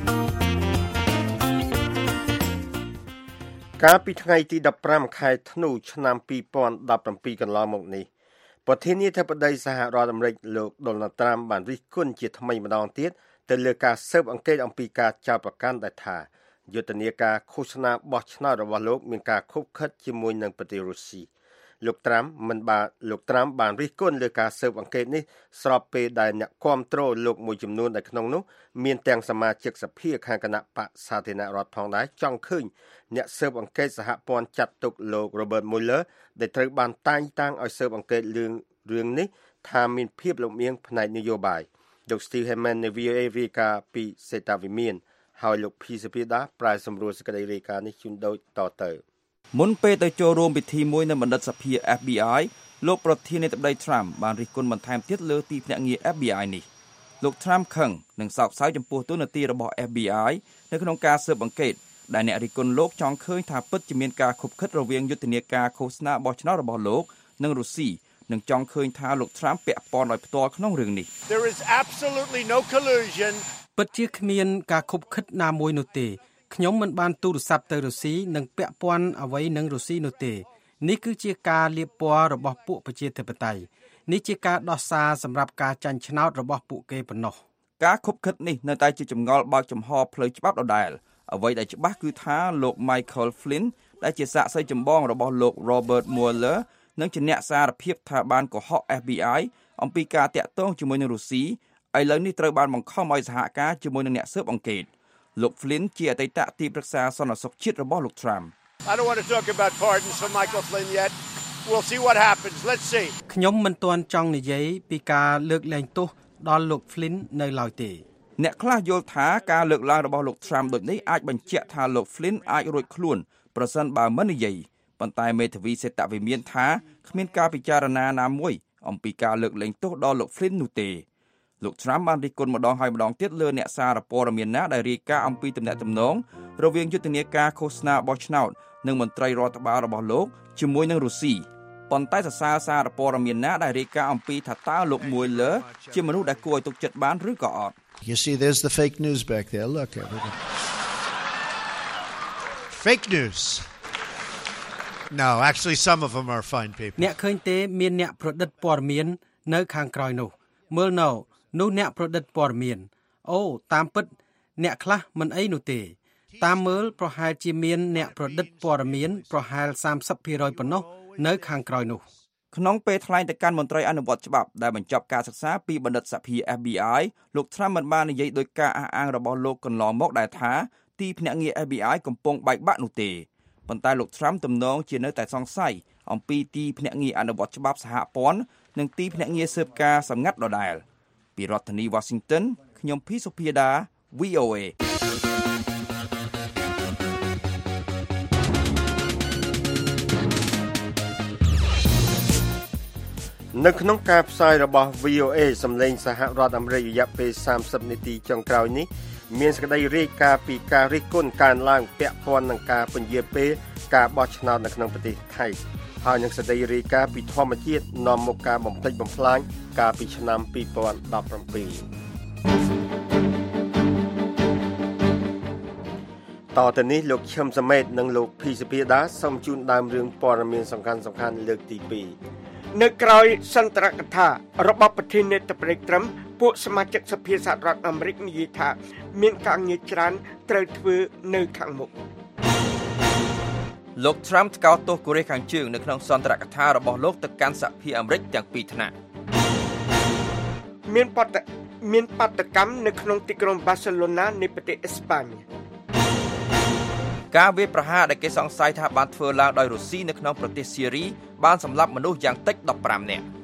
កាលពីថ្ងៃទីដប់ប្រាំខែធ្នូឆ្នាំពីរពាន់ដប់ប្រាំពីរកន្លងមកនេះប្រធានាធិបតីសហរដ្ឋអាមេរិកលោក Donald Trump បានរិះគន់ជាថ្មីម្ដងទៀតទៅលើការស៊ើបអង្កេតអំពីការចោទប្រកាន់ដែលថាយុទ្ធនាការឃោសនាបោះឆ្នោតរបស់លោកមានការខុបខិតជាមួយនឹងប្រទេសរុស្ស៊ីលោក Trump មិនបានលោក Trump បានរិះគន់លើការស៊ើបអង្កេតនេះស្របពេលដែលអ្នកគាំទ្រលោកមួយចំនួនដែលក្នុងនោះមានទាំងសមាជិកសភាខាងគណៈបក្សសាធារណរដ្ឋផងដែរចង់ឃើញអ្នកស៊ើបអង្កេតសហព័ន្ធចាត់ទុកលោក Robert Mueller ដែលត្រូវបានតែងតាំងឲ្យស៊ើបអង្កេតរឿងរឿងនេះថាមានភាពលំអៀងផ្នែកនយោបាយលោក Steve Herman នៃ V O A រាយការណ៍ពីសេតាវិមានហើយលោក P. Sapida ប្រែសម្រួលសេចក្តីរាយការណ៍នេះជូនដូចតទៅមុនពេលទៅចូលរួមពិធីមួយនៅបណ្ឌិតសភា F B I លោកប្រធានាធិបតី Trump បានរិះគន់បន្ថែមទៀតលើទីភ្នាក់ងារ F B I នេះលោក Trump ខឹងនិងសោកសៅចំពោះទូនាទីរបស់ F B I នៅក្នុងការស៊ើបអង្កេតដែលអ្នករិះគន់លោកចង់ឃើញថាពិតជាមានការខុបខិតរវាងយុទ្ធនាការឃោសនាបោះឆ្នោតរបស់លោកនិងរុស្ស៊ីនិងចង់ឃើញថាលោក Trump ពាក់ព័ន្ធដោយផ្ទាល់ក្នុងរឿងនេះ There is absolutely no collusion ពិតជាគ្មានការខុបខិតណាមួយនោះទេខ្ញុំមិនបានទូរស័ព្ទទៅរុស្ស៊ីនិងពាក់ព័ន្ធអ្វីនឹងរុស្ស៊ីនោះទេនេះគឺជាការលាបពណ៌របស់ពួកប្រជាធិបតេយ្យនេះជាការដោះសារសម្រាប់ការចាញ់ឆ្នោតរបស់ពួកគេប៉ុណ្ណោះការខុបខិតនេះនៅតែជាចម្ងល់បើកចំហផ្លូវច្បាប់ដដែលអ្វីដែលច្បាស់គឺថាលោក Michael Flynn ដែលជាសាក្សីចម្បងរបស់លោក Robert Mueller និងជាអ្នកសារភាពថាបានកុហក F B I អំពីការតាក់ទងជាមួយនឹងរុស្ស៊ីឥឡូវនេះត្រូវបានបង្ខំឲ្យសហការជាមួយនឹងអ្នកស៊ើបអង្កេតលោក Flynn ជាអតីតទីប្រឹក្សាសន្តិសុខជាតិរបស់លោក Trump I don't want to talk about pardons for Michael Flynn yet we'll see what happens let's see ខ្ញុំមិនទាន់ចង់និយាយពីការលើកលែងទោសដល់លោក Flynn នៅឡើយទេអ្នកខ្លះយល់ថាការលើកឡើងរបស់លោក Trump ដូចនេះអាចបញ្ជាក់ថាលោក Flynn អាចរួចខ្លួនប្រសិនបើមិននិយាយប៉ុន្តែមេធាវីសេតវិមានថាគ្មានការពិចារណាណាមួយអំពីការលើកលែងទោសដល់លោក Flynn នោះទេលោក Trump បានរិះគន់ម្ដងហើយម្ដងទៀតលើអ្នកសារព័ត៌មានណាដែលរាយការណ៍អំពីទំនាក់ទំនងរវាងយុទ្ធនាការឃោសនាបោះឆ្នោតនិងមន្ត្រីរដ្ឋបាលរបស់លោកជាមួយនឹងរុស្ស៊ីប៉ុន្តែសរសើរសារព័ត៌មានណាដែលរាយការណ៍អំពីថាតើលោក Mueller ជាមនុស្សដែលគួរឲ្យទុកចិត្តបានឬក៏អត់ You see there's the fake news back there look everybody Fake news No actually some of them are fine people អ្នកឃើញទេមានអ្នកប្រឌិតព័ត៌មាននៅខាងក្រោយនោះមើលនៅនោះអ្នកប្រឌិតព័ត៌មានអូតាមពិតអ្នកខ្លះមិនអីនោះទេតាមមើលប្រហែលជាមានអ្នកប្រឌិតព័ត៌មានប្រហែល សាមសិបភាគរយ ប៉ុណ្ណោះនៅខាងក្រោយនោះក្នុងពេលថ្លែងទៅកាន់មន្ត្រីអនុវត្តច្បាប់ដែលបញ្ចប់ការសិក្សាពីបណ្ឌិតសភា F B I លោក Trump មិនបាននិយាយដោយការអះអាងរបស់លោកកន្លងមកដែលថាទីភ្នាក់ងារ F B I កំពុងបែកបាក់នោះទេប៉ុន្តែលោក Trump ទំនងជានៅតែសង្ស័យអំពីទីភ្នាក់ងារអនុវត្តច្បាប់សហព័ន្ធនិងទីភ្នាក់ងារស៊ើបការសម្ងាត់ដដែលពីរដ្ឋធានី Washington ខ្ញុំភីសុភាដា V O A នៅក្នុងការផ្សាយរបស់ V O A សម្លេងសហរដ្ឋអាមេរិករយៈពេលសាមសិបនាទីចុងក្រោយនេះមានសេចក្តីរាយការណ៍ពីការរិះគន់កើនឡើងពាក់ព័ន្ធនឹងការពន្យាពេលការបោះឆ្នោតនៅក្នុងប្រទេសថៃហើយនឹងសេចក្តីរាយការណ៍ពីធម្មជាតិនាំមកការបំផ្លិចបំផ្លាញកាលពីឆ្នាំពីរពាន់ដប់ប្រាំពីរតទៅនេះលោកឈឹមសមេតនិងលោកភីសភាដាសូមជូនដើមរឿងព័ត៌មានសំខាន់សំខាន់លើកទីពីរនៅក្រោយសន្ទរកថារបស់ប្រធានាធិបតីត្រុំពួកសមាជិកសភាសហរដ្ឋអាមេរិកនិយាយថាមានការងារច្រើនត្រូវធ្វើនៅខាងមុខលោក Trump ថ្កោលទោសកូរ៉េខាងជើងនៅក្នុងសន្ទរកថារបស់លោកទៅកាន់សហភាពអាមេរិកទាំងពីរថ្នាក់មានបដមានបាតកម្មនៅក្នុងទីក្រុងបាសេឡូណានៃប្រទេសអេស្ប៉ាញការវាយប្រហារដែលគេសង្ស័យថាបានធ្វើឡើងដោយរុស្ស៊ីនៅក្នុងប្រទេសស៊ីរីបានសម្លាប់មនុស្សយ៉ាងតិចដប់ប្រាំនាក់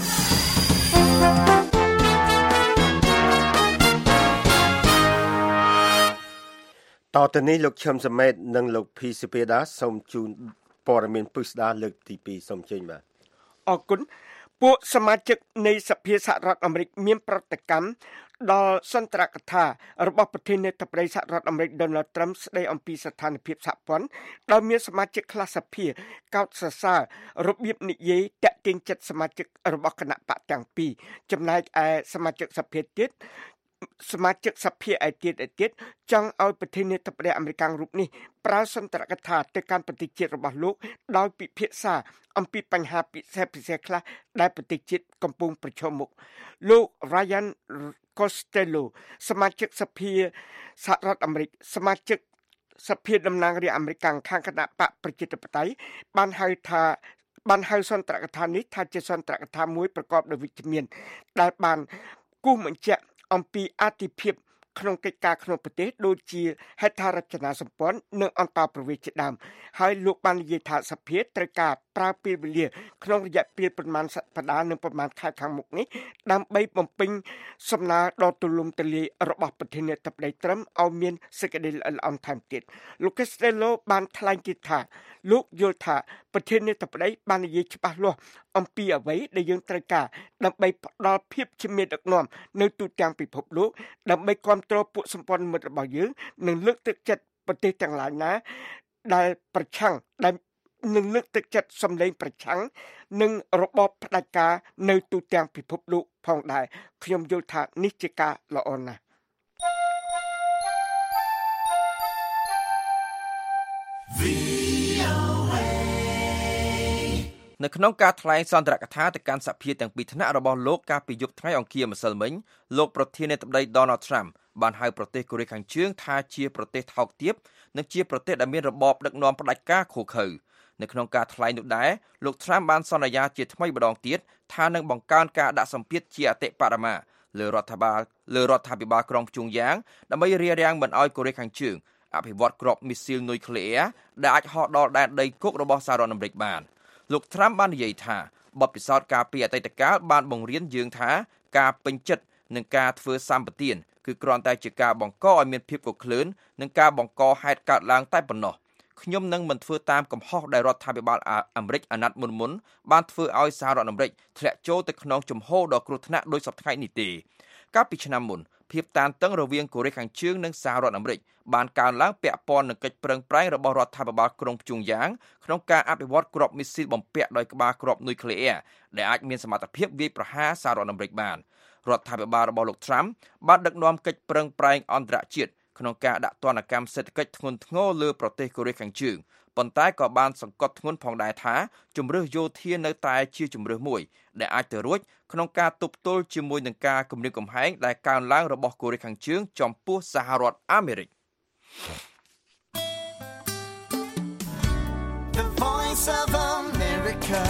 តទៅនេះលោកឈឹមសមេតនិងលោកភីសភាដាសូមជូនព័ត៌មានពិស្ដារលើកទីពីរសូមជើញបាទអរគុណពួកសមាជិកនៃសភាសហរដ្ឋអាមេរិកមានប្រតិកម្មដល់សន្ទរកថារបស់ប្រធានាធិបតីសហរដ្ឋអាមេរិក Donald Trump ស្ដីអំពីស្ថានភាពសហព័ន្ធដោយមានសមាជិកខ្លះសភាកោតសរសើររបៀបនិយាយតាក់ទាញចិត្តសមាជិករបស់គណៈបកទាំងពីរចំណែកឯសមាជិកសភាទៀតសមាជិកសភាឯទៀតឯទៀតចង់ឲ្យប្រធានាធិបតីអាមេរិករូបនេះប្រើសន្ទរកថាទៅកាន់ប្រទេសជាតិរបស់លោកដោយពិភាក្សាអំពីបញ្ហាពិសេសពិសេសខ្លះដែលប្រទេសជាតិកំពុងប្រឈមមុខលោក Ryan Costello សមាជិកសភាសហរដ្ឋអាមេរិកសមាជិកសភាតំណាងរាស្ត្រអាមេរិកខាងគណៈបកប្រជាធិបតេយ្យបានហៅថាបានហៅសន្ទរកថានេះថាជាសន្ទរកថាមួយប្រកបដោយវិជ្ជមានដែលបានគូសបញ្ជាក់អំពីអធិភាពក្នុងកិច្ចការក្នុងប្រទេសដូចជាហេដ្ឋារចនាសម្ព័ន្ធនិងអន្តរប្រវេសន៍ជាដើមហើយលោកបាននិយាយថាសភាត្រូវការប្រើពេលវេលាក្នុងរយៈពេលប្រមាណសប្តាហ៍និងប្រមាណខែខាងមុខនេះដើម្បីបំពេញសំណើដ៏ទូលំទូលាយរបស់ប្រធានាធិបតីត្រុំឲ្យមានសេចក្តីល្អិតល្អន់ថែមទៀតលោក Costello បានថ្លែងទៀតថាលោកយល់ថាប្រធានាធិបតីបាននិយាយច្បាស់លាស់អំពីអ្វីដែលយើងត្រូវការដើម្បីផ្ដល់ភាពជាមេដឹកនាំនៅទូទាំងពិភពលោកដើម្បីគ្រប់គ្រងពួកសម្ព័ន្ធមិត្តរបស់យើងនិងលើកទឹកចិត្តប្រទេសទាំងឡាយណាដែលប្រឆាំងដែលនឹងលើកទឹកចិត្តសម្លេងប្រឆាំងនឹងរបបផ្ដាច់ការនៅទូទាំងពិភពលោកផងដែរខ្ញុំយល់ថានេះជាការល្អណាស់នៅក្នុងការថ្លែងសន្ទរកថាទៅកាន់សភាទាំងពីរថ្នាក់របស់លោកកាលពីយប់ថ្ងៃអង្គារម្សិលមិញលោកប្រធានាធិបតី Donald Trump បានហៅប្រទេសកូរ៉េខាងជើងថាជាប្រទេសថោកទាបនិងជាប្រទេសដែលមានរបបដឹកនាំផ្ដាច់ការឃោរឃៅនៅក្នុងការថ្លែងនោះដែរលោក Trump បានសន្យាជាថ្មីម្ដងទៀតថានឹងបង្កើនការដាក់សម្ពាធជាអតិបរមាលើរដ្ឋាភិបាលលើរដ្ឋាភិបាលក្រុងព្យុងយ៉ាងដើម្បីរារាំងមិនឲ្យកូរ៉េខាងជើងអភិវឌ្ឍគ្រាប់មីស៊ីលនុយក្លេអ៊ែរដែលអាចហោះដល់ដែនដីគោករបស់សហរដ្ឋអាមេរិកបានលោក Trump បាននិយាយថាបទពិសោធន៍ការពីអតីតកាលបានបង្រៀនយើងថាការពេញចិត្តនិងការធ្វើសម្បទានគឺគ្រាន់តែជាការបង្កឲ្យមានភាពកក្លឿននិងការបង្កហេតុកើតឡើងតែប៉ុណ្ណោះខ្ញុំនឹងមិនធ្វើតាមកំហុសដែលរដ្ឋាភិបាលអាមេរិកអាណត្តិមុនមុនបានធ្វើឲ្យសហរដ្ឋអាមេរិកធ្លាក់ចូលទៅក្នុងជំហរដ៏គ្រោះថ្នាក់ដោយសពថ្ងៃនេះទេកាលពីឆ្នាំមុនភាពតានតឹងរវាងកូរ៉េខាងជើងនិងសហរដ្ឋអាមេរិកបានកើនឡើងពាក់ព័ន្ធនឹងកិច្ចប្រឹងប្រែងរបស់រដ្ឋាភិបាលក្រុងព្យុងយ៉ាងក្នុងការអភិវឌ្ឍគ្រាប់មីស៊ីលបំពាក់ដោយក្បាលគ្រាប់នុយក្លេអ៊ែរដែលអាចមានសមត្ថភាពវាយប្រហារសហរដ្ឋអាមេរិកបានរដ្ឋាភិបាលរបស់លោក Trump បានដឹកនាំកិច្ចប្រឹងប្រែងអន្តរជាតិក្នុងការដាក់ទណ្ឌកម្មសេដ្ឋកិច្ចធ្ងន់ធ្ងរលើប្រទេសកូរ៉េខាងជើងប៉ុន្តែក៏បានសង្កត់ធ្ងន់ផងដែរថាជំរើសយោធានៅតែជាជំរើសមួយដែលអាចទៅរួចក្នុងការទប់ទល់ជាមួយនឹងការគំរាមកំហែងដែលកើនឡើងរបស់កូរ៉េខាងជើងចំពោះសហរដ្ឋអាមេរិក The Voice of America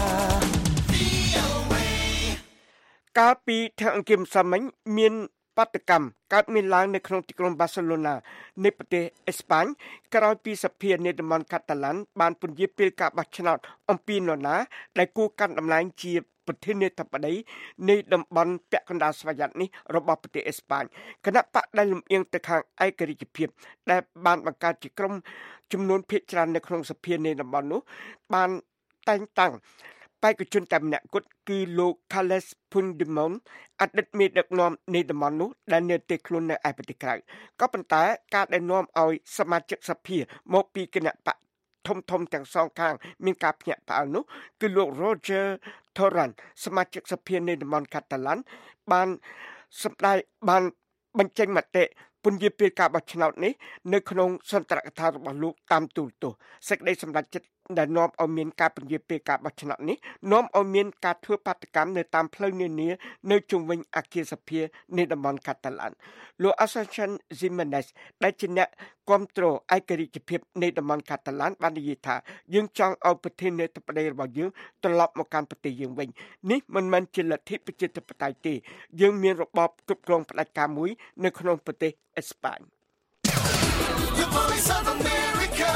កាលពីថ្ងៃអង្គារម្សិលមិញមានបាតុកម្មកើតមានឡើងនៅក្នុងទីក្រុងបាសេឡូណានៃប្រទេសអេស្ប៉ាញក្រោយពីសភានៃតំបន់កាតាឡានបានពន្យាពេលការបោះឆ្នោតអំពីនរណាដែលគូកាន់តំណែងជាប្រធានាធិបតីនៃតំបន់ពាក់កណ្ដាលស្វយ័តនេះរបស់ប្រទេសអេស្ប៉ាញគណៈបកដែលលំអៀងទៅខាងឯករាជ្យភាពដែលបានបង្កើតជាក្រុមចំនួនភាគច្រើននៅក្នុងសភានៃតំបន់នោះបានតែងតាំងបេក្ខជនតែម្នាក់គត់គឺលោក Carles Puigdemont អតីតមេដឹកនាំនៃតំបន់នោះដែលនៅទីខ្លួននៅឯប្រទេសក្រៅក៏ប៉ុន្តែការដែលនាំឲ្យសមាជិកសភាមកពីគណៈបកធំធំទាំងសងខាងមានការភ្ញាក់ផ្អើលនោះគឺលោក Roger Torrent សមាជិកសភានៃតំបន់កាតាឡានបានសម្ដែងបានបញ្ចេញមតិពន្យាពេលការបោះឆ្នោតនេះនៅក្នុងសន្ទរកថារបស់លោកតាមទូរទស្សន៍សេចក្តីសម្រេចចិត្តដែលនាំឲ្យមានការពន្យាពេលការបោះឆ្នោតនេះនាំឲ្យមានការធ្វើបាតកម្មនៅតាមផ្លូវនានានៅជុំវិញអគារសភានៃតំបន់កាតាឡានលោក Asuncion Gimenez ដែលជាអ្នកគាំទ្រឯករាជ្យភាពនៃតំបន់កាតាឡានបាននិយាយថាយើងចង់ឲ្យប្រធានាធិបតីរបស់យើងត្រឡប់មកកាន់ប្រទេសយើងវិញនេះមិនមែនជាលទ្ធិប្រជាធិបតេយ្យទេយើងមានរបបគ្រប់គ្រងផ្ដាច់ការមួយនៅក្នុងប្រទេសអេស្ប៉ាញ The Voice of America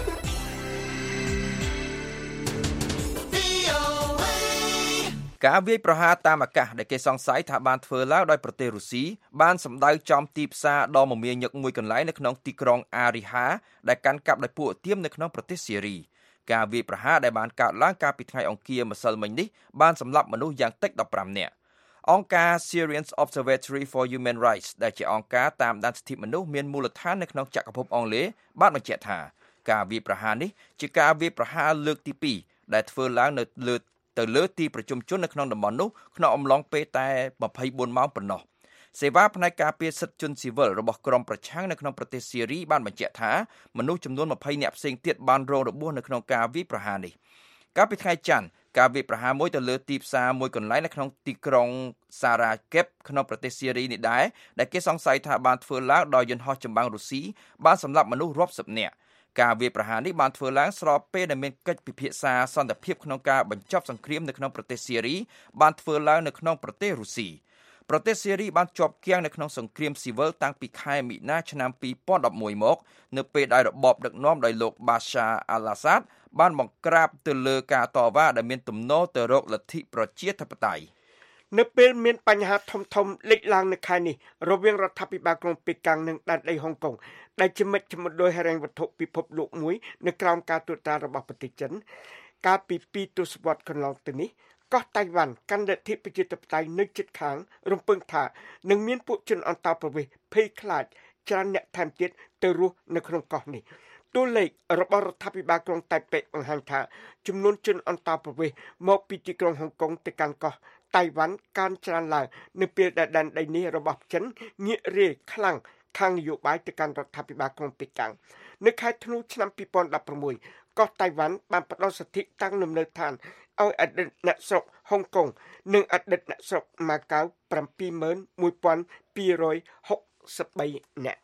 ការវាយប្រហារតាមអាកាសដែលគេសង្ស័យថាបានធ្វើឡើងដោយប្រទេសរុស្ស៊ីបានសម្ដៅចំទីផ្សារដ៏មមាញឹកមួយកន្លែងនៅក្នុងទីក្រុងអារីហាដែលកាន់កាប់ដោយពួកទៀមនៅក្នុងប្រទេសសេរីការវាយប្រហារដែលបានកើតឡើងកាលពីថ្ងៃអង្គារម្សិលមិញនេះបានសម្លាប់មនុស្សយ៉ាងតិចដប់ប្រាំនាក់អង្គការ Syrian Observatory for Human Rights ដែលជាអង្គការតាមដានសិទ្ធិមនុស្សមានមូលដ្ឋាននៅក្នុងចក្រភពអង់គ្លេសបានបញ្ជាក់ថាការវាយប្រហារនេះជាការវាយប្រហារលើកទីពីរដែលធ្វើឡើងនៅលើទៅលើទីប្រជុំជននៅក្នុងតំបន់នោះក្នុងអំឡុងពេលតែម្ភៃបួនម៉ោងប៉ុណ្ណោះសេវាផ្នែកការពារសិទ្ធិជនស៊ីវិលរបស់ក្រមប្រឆាំងនៅក្នុងប្រទេសសេរីបានបញ្ជាក់ថាមនុស្សចំនួនម្ភៃនាក់ផ្សេងទៀតបានរងរបួសនៅក្នុងការវាយប្រហារនេះកាលពីថ្ងៃច័ន្ទការវាយប្រហារមួយទៅលើទីផ្សារមួយកន្លែងនៅក្នុងទីក្រុងសារ៉ាកេបក្នុងប្រទេសសេរីនេះដែរដែលគេសង្ស័យថាបានធ្វើឡើងដោយយន្តហោះចម្បាំងរុស្ស៊ីបានសម្លាប់មនុស្សរាប់សិបនាក់ការវាយប្រហារនេះបានធ្វើឡើងស្របពេលដែលមានកិច្ចពិភាក្សាសន្តិភាពក្នុងការបញ្ចប់សង្គ្រាមនៅក្នុងប្រទេសសេរីបានធ្វើឡើងនៅក្នុងប្រទេសរុស្ស៊ីប្រទេសសេរីបានជាប់គាំងនៅក្នុងសង្គ្រាមស៊ីវិលតាំងពីខែមីនាឆ្នាំពីរពាន់ដប់មួយមកនៅពេលដែលរបបដឹកនាំដោយលោក Bashar al-Assad បានបង្ក្រាបទៅលើការតវ៉ាដែលមានទំនោរទៅរកលទ្ធិប្រជាធិបតេយ្យនៅពេលមានបញ្ហាធំធំលេចឡើងនៅខែនេះរវាងរដ្ឋាភិបាលក្រុងប៉េកាំងនិងដែនដីហុងកុងដែលជាមិត្តជំនួយហិរញ្ញវត្ថុពិភពលោកមួយនៅក្រោមការត្រួតត្រារបស់ប្រទេសចិនកាលពីពីរទសវត្សរ៍កន្លងទៅនេះកោះតៃវ៉ាន់កាន់លទ្ធិប្រជាធិបតេយ្យនៅជិតខាងរំពឹងថានឹងមានពួកជនអន្តោប្រវេសន៍ភ័យខ្លាចច្រើនអ្នកថែមទៀតទៅរស់នៅក្នុងកោះនេះតួលេខរបស់រដ្ឋាភិបាលក្រុងតៃប៉េបង្ហាញថាចំនួនជនអន្តោប្រវេសន៍មកពីទីក្រុងហុងកុងទៅកាន់កោះតៃវ៉ាន់កើនច្រើនឡើងនៅពេលដែលដែនដីនេះរបស់ចិនងាករាយខ្លាំងខាងនយោបាយទៅកាន់រដ្ឋាភិបាលក្រុងប៉េកាំងនៅខែធ្នូឆ្នាំពីរពាន់ដប់ប្រាំមួយកោះតៃវ៉ាន់បានផ្ដល់សិទ្ធិតាំងលំនៅឋានឲ្យអតីតអ្នកស្រុកហុងកុងនិងអតីតអ្នកស្រុកម៉ាកាវ ប្រាំពីរម៉ឺនមួយពាន់ពីររយហុកសិបបី នាក់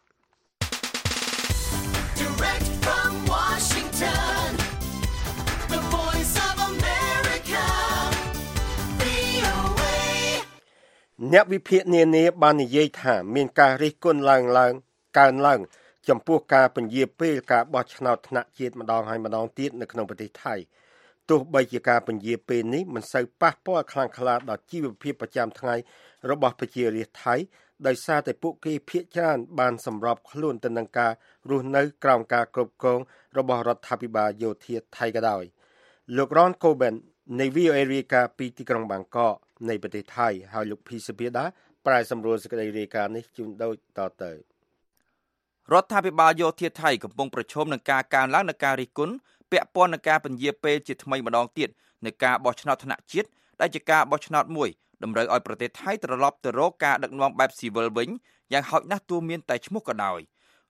Direct from Washington The Voice of America វី អូ เอអ្នកវិភាគនានាបាននិយាយថាមានការរិះគន់ឡើងឡើងកើនឡើងចំពោះការពន្យាពេលការបោះឆ្នោតថ្នាក់ជាតិម្ដងហើយម្ដងទៀតនៅក្នុងប្រទេសថៃទោះបីជាការពន្យាពេលនេះមិនសូវប៉ះពាល់ខ្លាំងក្លាដល់ជីវភាពប្រចាំថ្ងៃរបស់ប្រជារាស្ត្រថៃដោយសារតែពួកគេភាគច្រើនបានសម្របខ្លួនទៅនឹងការរស់នៅក្រោមការគ្រប់គ្រងរបស់រដ្ឋាភិបាលយោធាថៃក៏ដោយលោក Ron Coben នៃ វី អូ เอ រាយការណ៍ពីទីក្រុងបាងកកនៃប្រទេសថៃហើយលោកភីសុភាដាប្រែសម្រួលសេចក្តីរាយការណ៍នេះជូនដូចតទៅរដ្ឋាភិបាលយោធាថៃកំពុងប្រឈមនឹងការកើនឡើងនៃការរិះគន់ពាក់ព័ន្ធនឹងការពន្យាពេលជាថ្មីម្ដងទៀតនៃការបោះឆ្នោតថ្នាក់ជាតិដែលជាការបោះឆ្នោតមួយតម្រូវឲ្យប្រទេសថៃត្រឡប់ទៅរកការដឹកនាំបែបស៊ីវិលវិញយ៉ាងហោចណាស់ទោះមានតែឈ្មោះក៏ដោយ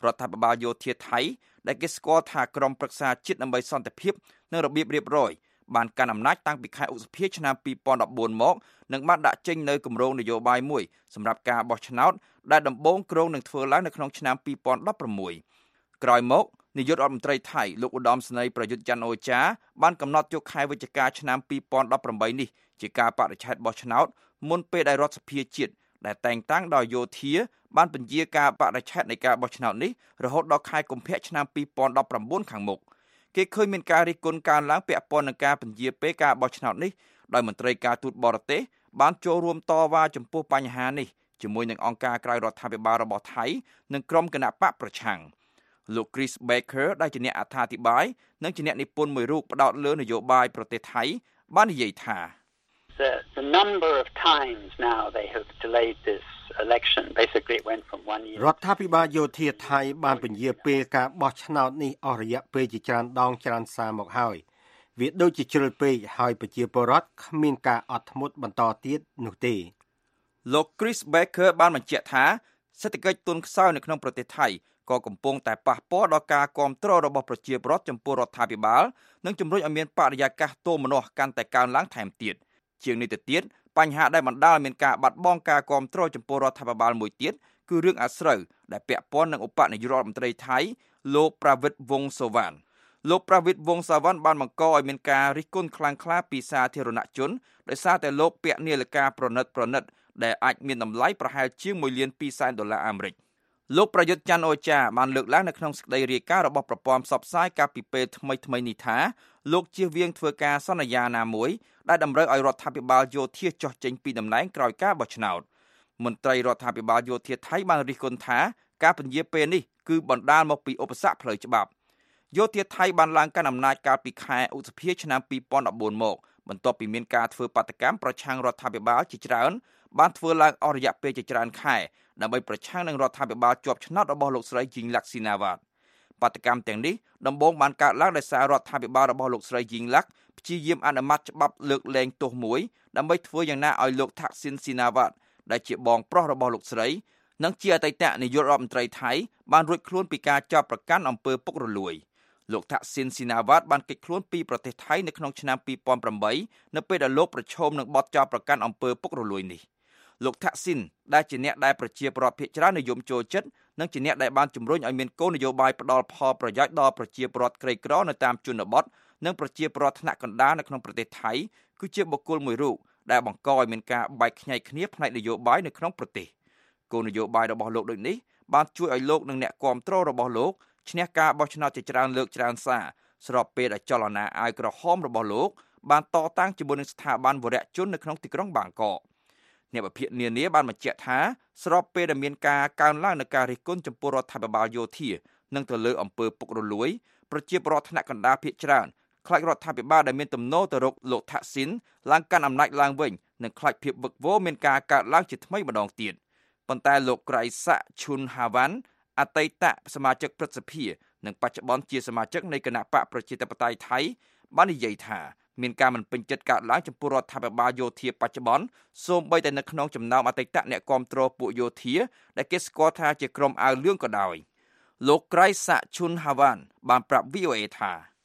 រដ្ឋាភិបាលយោធាថៃដែលគេស្គាល់ថាក្រុមប្រឹក្សាជាតិដើម្បីសន្តិភាពនិងរបៀបរៀបរយបានកាន់អំណាចតាំងពីខែឧសភាឆ្នាំពីរពាន់ដប់បួនមកនិងបានដាក់ចេញនូវគម្រោងនយោបាយមួយសម្រាប់ការបោះឆ្នោតដែលដំបូងគ្រោងនឹងធ្វើឡើងនៅក្នុងឆ្នាំពីរពាន់ដប់ប្រាំមួយក្រោយមកនាយករដ្ឋមន្ត្រីថៃលោកឧត្តមសេនីយ៍ប្រយុទ្ធច័ន្ទអូចាបានកំណត់យកខែវិច្ឆិកាឆ្នាំពីរពាន់ដប់ប្រាំបីនេះជាការបរិច្ឆេទបោះឆ្នោតមុនពេលដែលរដ្ឋសភាជាតិដែលតែងតាំងដោយយោធាបានបញ្ជាការបរិច្ឆេទនៃការបោះឆ្នោតនេះរហូតដល់ខែកុម្ភៈឆ្នាំពីរពាន់ដប់ប្រាំបួនខាងមុខគេឃើញមានការរិះគន់កើនឡើងពាក់ព័ន្ធនឹងការបញ្ជាពេលការបោះឆ្នោតនេះដោយមន្ត្រីការទូតបរទេសបានចូលរួមតវ៉ាចំពោះបញ្ហានេះជាមួយនឹងអង្គការក្រៅរដ្ឋាភិបាលរបស់ថៃនិងក្រុមគណបកប្រឆាំងលោក Chris Baker ដែលជាអ្នកអត្ថាធិប្បាយនិងជាអ្នកនិពន្ធមួយរូបផ្ដោតលើនយោបាយប្រទេសថៃបាននិយាយថា The, the number of times now they have delayed this election basically it went from one year រដ្ឋាភិបាលយោធាថៃបានពន្យាពេលការបោះឆ្នោតនេះអស់រយៈពេលជាច្រើនដងច្រើនសារមកហើយវាដូចជាជ្រុលពេកហើយប្រជាពលរដ្ឋគ្មានការអត់ធ្មត់បន្តទៀតនោះទេលោក Chris Baker បានបញ្ជាក់ថាសេដ្ឋកិច្ចទុនខ្សោយនៅក្នុងប្រទេសថៃក៏កំពុងតែប៉ះពាល់ដល់ការគាំទ្ររបស់ប្រជាពលរដ្ឋចំពោះរដ្ឋាភិបាលនិងជំរុញឲ្យមានបរិយាកាសទោមនស្សកាន់តែកើនឡើងថែមទៀតជាងនេះទៅទៀតបញ្ហាដែលបណ្ដាលមានការបាត់បង់ការគាំទ្រចំពោះរដ្ឋាភិបាលមួយទៀតគឺរឿងអាស្រូវដែលពាក់ព័ន្ធនឹងឧបនាយករដ្ឋមន្ត្រីថៃលោកប្រាវិតវង្សសូវ៉ាន់លោកប្រាវិតវង្សសូវ៉ាន់បានបង្កឲ្យមានការរិះគន់ខ្លាំងក្លាពីសាធារណជនដោយសារតែលោកពាក់នាឡិកាប្រណិតប្រណិតដែលអាចមានតម្លៃប្រហែលជាងមួយលានពីរសែនដុល្លារអាមេរិកលោកប្រយុទ្ធច័ន្ទអូចាបានលើកឡើងនៅក្នុងសេចក្តីរាយការណ៍របស់ប្រព័ន្ធផ្សព្វផ្សាយកាលពីពេលថ្មីថ្មីនេះថាលោកជៀសវាងធ្វើការសន្យាណាមួយដែលតម្រូវឲ្យរដ្ឋាភិបាលយោធាចុះចេញពីតំណែងក្រោយការបោះឆ្នោតមន្ត្រីរដ្ឋាភិបាលយោធាថៃបានរិះគន់ថាការពន្យាពេលនេះគឺបណ្ដាលមកពីឧបសគ្គផ្លូវច្បាប់យោធាថៃបានឡើងកាន់អំណាចកាលពីខែឧសភាឆ្នាំពីរពាន់ដប់បួនមកបន្ទាប់ពីមានការធ្វើបាតកម្មប្រឆាំងរដ្ឋាភិបាលជាច្រើនបានធ្វើឡើងអស់រយៈពេលជាច្រើនខែដើម្បីប្រឆាំងនឹងរដ្ឋាភិបាលជាប់ឆ្នោតរបស់លោកស្រីជីងឡាក់ស៊ីណាវ៉ាតបាតកម្មទាំងនេះដំបូងបានកើតឡើងដោយសាររដ្ឋាភិបាលរបស់លោកស្រីជីងឡាក់ព្យាយាមអនុម័តច្បាប់លើកលែងទោសមួយដើម្បីធ្វើយ៉ាងណាឲ្យលោកថាក់ស៊ីនស៊ីណាវ៉ាតដែលជាបងប្រុសរបស់លោកស្រីនិងជាអតីតនាយករដ្ឋមន្ត្រីថៃបានរួចខ្លួនពីការចាប់ប្រកាន់អំពើពុករលួយលោកថាក់ស៊ីនស៊ីណាវ៉ាតបានគេចខ្លួនពីប្រទេសថៃនៅក្នុងឆ្នាំពីរពាន់ប្រាំបីនៅពេលដែលលោកប្រឈមនឹងបទចោទប្រកាន់អំពើពុករលួយនេះលោកថាក់ស៊ីនដែលជាអ្នកដែលប្រជាពលរដ្ឋភាគច្រើននិយមចូលចិត្តនិងជាអ្នកដែលបានជំរុញឲ្យមានគោលនយោបាយផ្ដល់ផលប្រយោជន៍ដល់ប្រជាពលរដ្ឋក្រីក្រនៅតាមជនបទនិងប្រជាពលរដ្ឋថ្នាក់កណ្ដាលនៅក្នុងប្រទេសថៃគឺជាបុគ្គលមួយរូបដែលបង្កឲ្យមានការបែកខ្ញែកគ្នាផ្នែកនយោបាយនៅក្នុងប្រទេសគោលនយោបាយរបស់លោកដូចនេះបានជួយឲ្យលោកនិងអ្នកគាំទ្ររបស់លោកឈ្នះការបោះឆ្នោតជាច្រើនលើកច្រើនសារស្របពេលដែលចលនាអាវក្រហមរបស់លោកបានតតាំងជាមួយនឹងស្ថាប័នវរៈជននៅក្នុងទីក្រុងបាងកកអ្នកវិភាគនានាបានបញ្ជាក់ថាស្របពេលដែលមានការកើនឡើងនៃការរិះគន់ចំពោះរដ្ឋាភិបាលយោធានិងទៅលើអំពើពុករលួយប្រជាពលរដ្ឋថ្នាក់កណ្ដាលភាគច្រើនខ្លាចរដ្ឋាភិបាលដែលមានទំនោរទៅរកលោកថាក់ស៊ីនឡើងកាន់អំណាចឡើងវិញនិងខ្លាចភាពវឹកវរមានការកើតឡើងជាថ្មីម្ដងទៀតប៉ុន្តែលោកក្រៃសាក់ឈុនហាវ៉ាន់អតីតសមាជិកព្រឹទ្ធសភានិងបច្ចុប្បន្នជាសមាជិកនៃគណៈបកប្រជាធិបតេយ្យថៃបាននិយាយថាមានការមិនពេញចិត្តកើតឡើងចំពោះរដ្ឋាភិបាលយោធាបច្ចុប្បន្នសូម្បីតែនៅក្នុងចំណោមអតីតអ្នកគាំទ្រពួកយោធាដែលគេស្គាល់ថាជាក្រុមអាវលឿងក៏ដោយលោកក្រៃសាក់ឈុនហាវ៉ាន់បានប្រាប់ វី អូ អេ ថា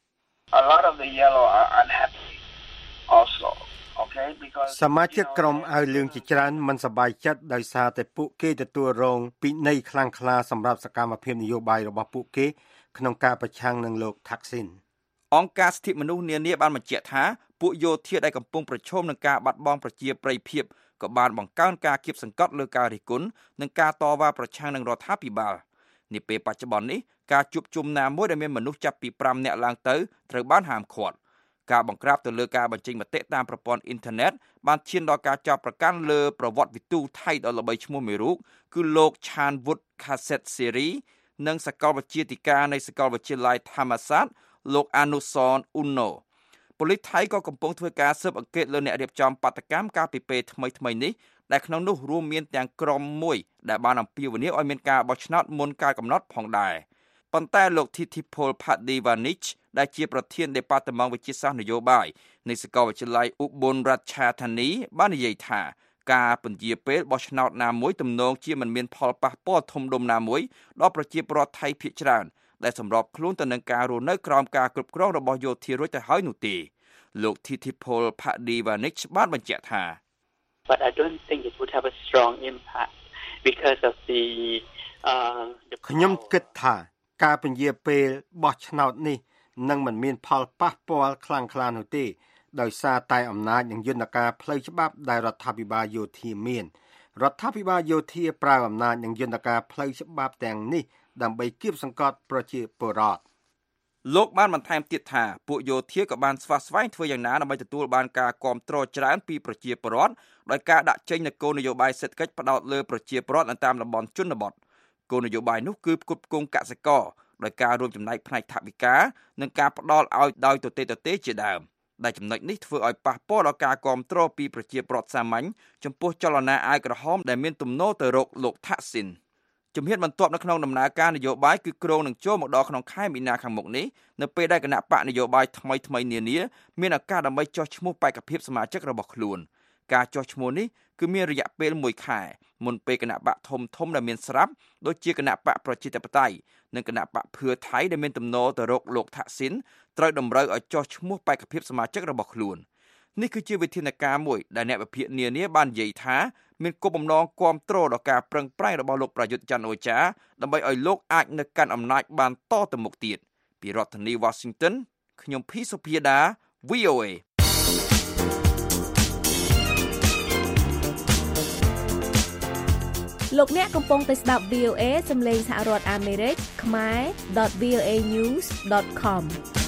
A lot of the yellow are unhappy also okay because សមាជិកក្រុមអាវលឿងជាច្រើនមិនសប្បាយចិត្តដោយសារតែពួកគេទទួលរងពិន័យខ្លាំងក្លាសម្រាប់សកម្មភាពនយោបាយរបស់ពួកគេក្នុងការប្រឆាំងនឹងលោកថាក់ស៊ីនអង្គការសិទ្ធិមនុស្សនានាបានបញ្ជាក់ថាពួកយោធាដែលកំពុងប្រឈមនឹងការបាត់បង់ប្រជាប្រិយភាពក៏បានបង្កើនការគៀបសង្កត់លើការរិះគន់និងការតវ៉ាប្រឆាំងនឹងរដ្ឋាភិបាលនាពេលបច្ចុប្បន្ននេះការជួបជុំណាមួយដែលមានមនុស្សចាប់ពីប្រាំនាក់ឡើងទៅត្រូវបានហាមឃាត់ការបង្ក្រាបទៅលើការបញ្ចេញមតិតាមប្រព័ន្ធអ៊ីនធឺណិតបានឈានដល់ការចាប់ប្រកាន់លើប្រវត្តិវិទូថៃដ៏ល្បីឈ្មោះមួយរូបគឺលោកឆានវុតខាសេតសេរីនិងសាកលវិទ្យាធិការនៃសាកលវិទ្យាល័យធម្មសាស្ត្រលោកអនុសរអ៊ុនណូប៉ូលីសថៃក៏កំពុងធ្វើការស៊ើបអង្កេតលើអ្នករៀបចំបាតកម្មកាលពីពេលថ្មីៗនេះដែលក្នុងនោះរួមមានទាំងក្រុមមួយដែលបានអំពាវនាវឲ្យមានការបោះឆ្នោតមុនកាលកំណត់ផងដែរប៉ុន្តែលោកធីធីផូលផាឌីវ៉ានីចដែលជាប្រធានដេប៉ាតឺម៉ង់វិទ្យាសាស្ត្រនយោបាយនៃសាកលវិទ្យាល័យឧបលរដ្ឋាធានីបាននិយាយថាការពន្យាពេលបោះឆ្នោតណាមួយទំនងជាមិនមានផលប៉ះពាល់ធំដុំណាមួយដល់ប្រជាពលរដ្ឋថៃភាគច្រើនដែលសម្របខ្លួនទៅនឹងការរស់នៅក្រោមការគ្រប់គ្រងរបស់យោធារួចទៅហើយនោះទេលោក Thithipol Phadivanich បានបញ្ជាក់ថា But I don't think it would have a strong impact because of the uh ខ្ញុំគិតថាការពន្យាពេលបោះឆ្នោតនេះនឹងមិនមានផលប៉ះពាល់ខ្លាំងក្លានោះទេដោយសារតែអំណាចនិងយន្តការផ្លូវច្បាប់ដែលរដ្ឋាភិបាលយោធាមានរដ្ឋាភិបាលយោធាប្រើអំណាចនិងយន្តការផ្លូវច្បាប់ទាំងនេះដើម្បីគៀបសង្កត់ប្រជាពលរដ្ឋលោកបានបន្ថែមទៀតថាពួកយោធាក៏បានស្វាស្វែងធ្វើយ៉ាងណាដើម្បីទទួលបានការគាំទ្រច្រើនពីប្រជាពលរដ្ឋដោយការដាក់ចេញនូវគោលនយោបាយសេដ្ឋកិច្ចផ្ដោតលើប្រជាពលរដ្ឋនៅតាមតំបន់ជនបទគោលនយោបាយនោះគឺផ្គត់ផ្គង់កសិករដោយការរួមចំណែកផ្នែកថវិកានិងការផ្ដល់ឲ្យដោយទទេទទេជាដើមដែលចំណុចនេះធ្វើឲ្យប៉ះពាល់ដល់ការគាំទ្រពីប្រជាពលរដ្ឋសាមញ្ញចំពោះចលនាអាវក្រហមដែលមានទំនោរទៅរកលោកថាក់ស៊ីនជំហានបន្ទាប់នៅក្នុងដំណើរការនយោបាយគឺគ្រោងនឹងចូលមកដល់ក្នុងខែមីនាខាងមុខនេះនៅពេលដែលគណៈបកនយោបាយថ្មីថ្មីនានាមានឱកាសដើម្បីចុះឈ្មោះបេក្ខភាពសមាជិករបស់ខ្លួនការចុះឈ្មោះនេះគឺមានរយៈពេលមួយខែមុនពេលគណៈបកធំធំដែលមានស្រាប់ដូចជាគណៈបកប្រជាធិបតេយ្យនិងគណៈបកភឿថៃដែលមានទំនោរទៅរកលោកថាក់ស៊ីនត្រូវតម្រូវឲ្យចុះឈ្មោះបេក្ខភាពសមាជិករបស់ខ្លួននេះគឺជាវិធានការមួយដែលអ្នកវិភាគនានាបាននិយាយថាមានគោលបំណងគាំទ្រដល់ការប្រឹងប្រែងរបស់លោកប្រយុទ្ធច័ន្ទអូចាដើម្បីឲ្យលោកអាចនៅកាន់អំណាចបានតទៅមុខទៀតពីរដ្ឋធានី Washington ខ្ញុំភីសុភាដា វី អូ เอលោកអ្នកកំពុងតែស្ដាប់ វី អូ เอ សំឡេងសហរដ្ឋអាមេរិកខ្មែរ ដត វី អូ เอ news ដត com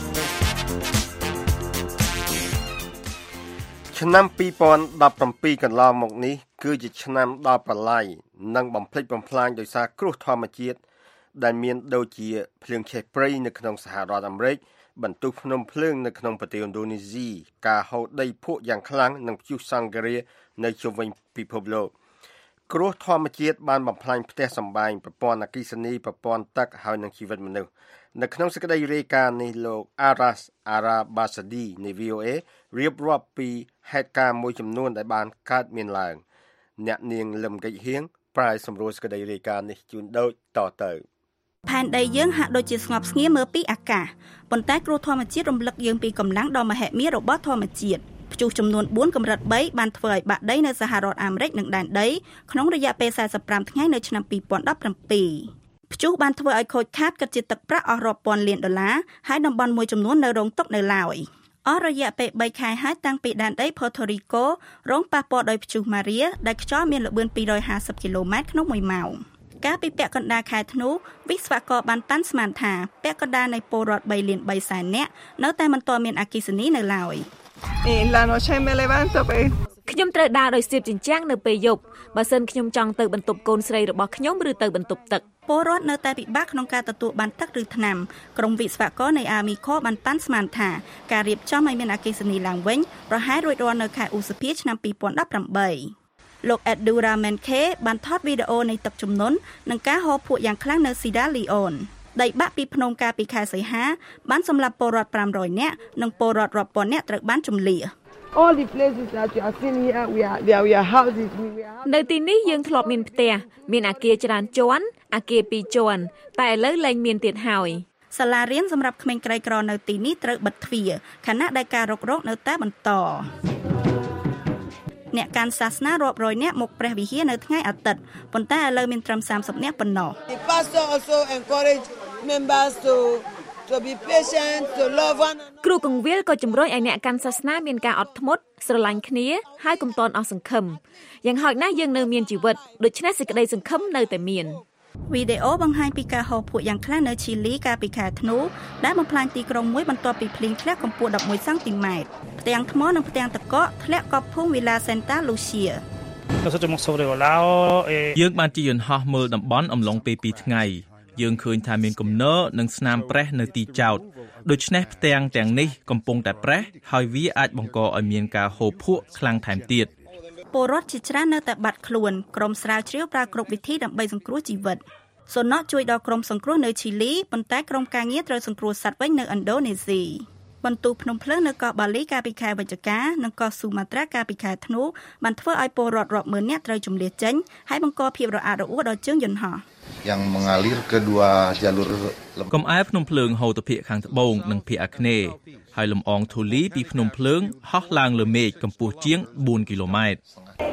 ឆ្នាំពីរពាន់ដប់ប្រាំពីរកន្លងមកនេះគឺជាឆ្នាំដ៏ប្រឡាយនិងបំផ្លិចបំផ្លាញដោយសារគ្រោះធម្មជាតិដែលមានដូចជាភ្លើងឆេះព្រៃនៅក្នុងសហរដ្ឋអាមេរិកបន្ទុះភ្នំភ្លើងនៅក្នុងប្រទេសឥណ្ឌូនេស៊ីការហូរដីភក់យ៉ាងខ្លាំងនិងព្យុះសង្ឃរានៅជុំវិញពិភពលោកគ្រោះធម្មជាតិបានបំផ្លាញផ្ទះសម្បែងប្រព័ន្ធអគ្គិសនីប្រព័ន្ធទឹកហើយនិងជីវិតមនុស្សនៅក្នុងសេចក្តីរាយការណ៍នេះលោក Aras Arabasadi នៃ វី អូ เอ រៀបរាប់ពីហេតុការណ៍មួយចំនួនដែលបានកើតមានឡើងអ្នកនាងលឹមកិច្ចហៀងប្រាយសម្រួលសេចក្តីរាយការណ៍នេះជូនដូចតទៅផែនដីយើងហាក់ដូចជាស្ងប់ស្ងៀមមើលពីអាកាសប៉ុន្តែគ្រោះធម្មជាតិរំលឹកយើងពីកម្លាំងដ៏មហិមារបស់ធម្មជាតិព្យុះចំនួនបួនកម្រិតបីបានធ្វើឲ្យបាក់ដីនៅសហរដ្ឋអាមេរិកនិងដែនដីក្នុងរយៈពេលสี่สิบห้าថ្ងៃនៅឆ្នាំពីរពាន់ដប់ប្រាំពីរព្យុះបានធ្វើឲ្យខូចខាតគិតជាទឹកប្រាក់អស់រាប់ពាន់លានដុល្លារហើយតំបន់មួយចំនួននៅរងទុក្ខនៅឡើយអស់រយៈពេលបីខែហើយតាំងពីដែនដី Puerto Rico រងប៉ះពាល់ដោយព្យុះ Maria ដែលខ្យល់មានល្បឿនពីររយห้าสิบគីឡូម៉ែត្រក្នុងមួយម៉ោងកាលពីពាក់កណ្ដាលខែធ្នូវិស្វករបានប៉ាន់ស្មានថាពាក់កណ្ដាលនៃពលរដ្ឋបីលានបីសែននាក់នៅតែមិនទាន់មានអគ្គិសនីនៅឡើយខ្ញុំត្រូវដើរដោយសៀបជញ្ជាំងនៅពេលយប់បើសិនខ្ញុំចង់ទៅបន្ទប់កូនស្រីរបស់ខ្ញុំឬទៅបន្ទប់ទឹកពលរដ្ឋនៅតែពិបាកក្នុងការទទួលបានទឹកឬថ្នាំក្រុមវិស្វករនៃ Army Corps បានប៉ាន់ស្មានថាការរៀបចំឲ្យមានអគ្គិសនីឡើងវិញប្រហែលរួចរាល់នៅខែឧសភាឆ្នាំពីរពាន់ដប់ប្រាំបីលោក Edura Menke បានថតវីដេអូនៃទឹកជំនន់និងការហូរភក់យ៉ាងខ្លាំងនៅ Sierra Leone ដីបាក់ពីភ្នំកាលពីខែសីហាបានសម្លាប់ពលរដ្ឋfive hundredនាក់និងពលរដ្ឋរាប់ពាន់នាក់ត្រូវបានជម្លៀស All the places that you are seeing here we are there we are houses we are នៅទីនេះយើងធ្លាប់មានផ្ទះមានអគារច្រើនជាន់អគារពីរជាន់តែឥឡូវលែងមានទៀតហើយសាលារៀនសម្រាប់ក្មេងក្រីក្រនៅទីនេះត្រូវបិទទ្វារខណៈដែលការរករកនៅតែបន្តអ្នកកាន់សាសនារាប់រយនាក់មកព្រះវិហារនៅថ្ងៃអាទិត្យប៉ុន្តែឥឡូវមានត្រឹមសាមសិបនាក់ប៉ុណ្ណោះ The pastor also encourage members to to be patient to love one គ្រូកង្វៀលក៏ជំរុញឲ្យអ្នកកាន់សាសនាមានការអត់ធ្មត់ស្រឡាញ់គ្នាហើយកុំតន់អស់សង្ឃឹមយ៉ាងហោចណាស់យើងនៅមានជីវិតដូច្នេះសេចក្តីសង្ឃឹមនៅតែមានវីដេអូបង្ហាញពីការហូរភក់យ៉ាងខ្លាំងនៅឈីលីកាលពីខែធ្នូដែលបំផ្លាញទីក្រុងមួយបន្ទាប់ពីភ្លៀងធ្លាក់កម្ពស់elevenសង់ទីម៉ែត្រផ្ទាំងថ្មនិងផ្ទាំងទឹកកកធ្លាក់កប់ភូមិវីឡាសេនតាលូសៀយើងបានជិះយន្តហោះមើលតំបន់អំឡុងពេលពីរថ្ងៃយើងឃើញថាមានគំនរនិងស្នាមប្រេះនៅទីចោតដូច្នេះផ្ទាំងទាំងនេះកំពុងតែប្រេះហើយវាអាចបង្កឲ្យមានការហូរភក់ខ្លាំងថែមទៀតពលរដ្ឋជាច្រើននៅតែបាត់ខ្លួនក្រុមស្រាវជ្រាវប្រើគ្រប់វិធីដើម្បីសង្គ្រោះជីវិតសូណក់ជួយដល់ក្រុមសង្គ្រោះនៅឈីលីប៉ុន្តែក្រុមការងារត្រូវសង្គ្រោះសត្វវិញនៅឥណ្ឌូនេស៊ីបន្ទុះភ្នំភ្លើងនៅកោះបាលីកាលពីខែវិច្ឆិកានិងកោះស៊ូម៉ាត្រាកាលពីខែធ្នូបានធ្វើឲ្យពលរដ្ឋរាប់ម៉ឺននាក់ត្រូវជម្លៀសចេញហើយបង្កភាពរអាក់រអួលដល់ជើងយន្តហោះ yang mengalir ke dua jalur កំអែភ្នំភ្លើងហូរទៅភាគខាងត្បូងនិងភាគអាគ្នេយ៍ហើយលំអងធូលីពីភ្នំភ្លើងហោះឡើងលើមេឃកម្ពស់ជាងបួនគីឡូម៉ែត្រ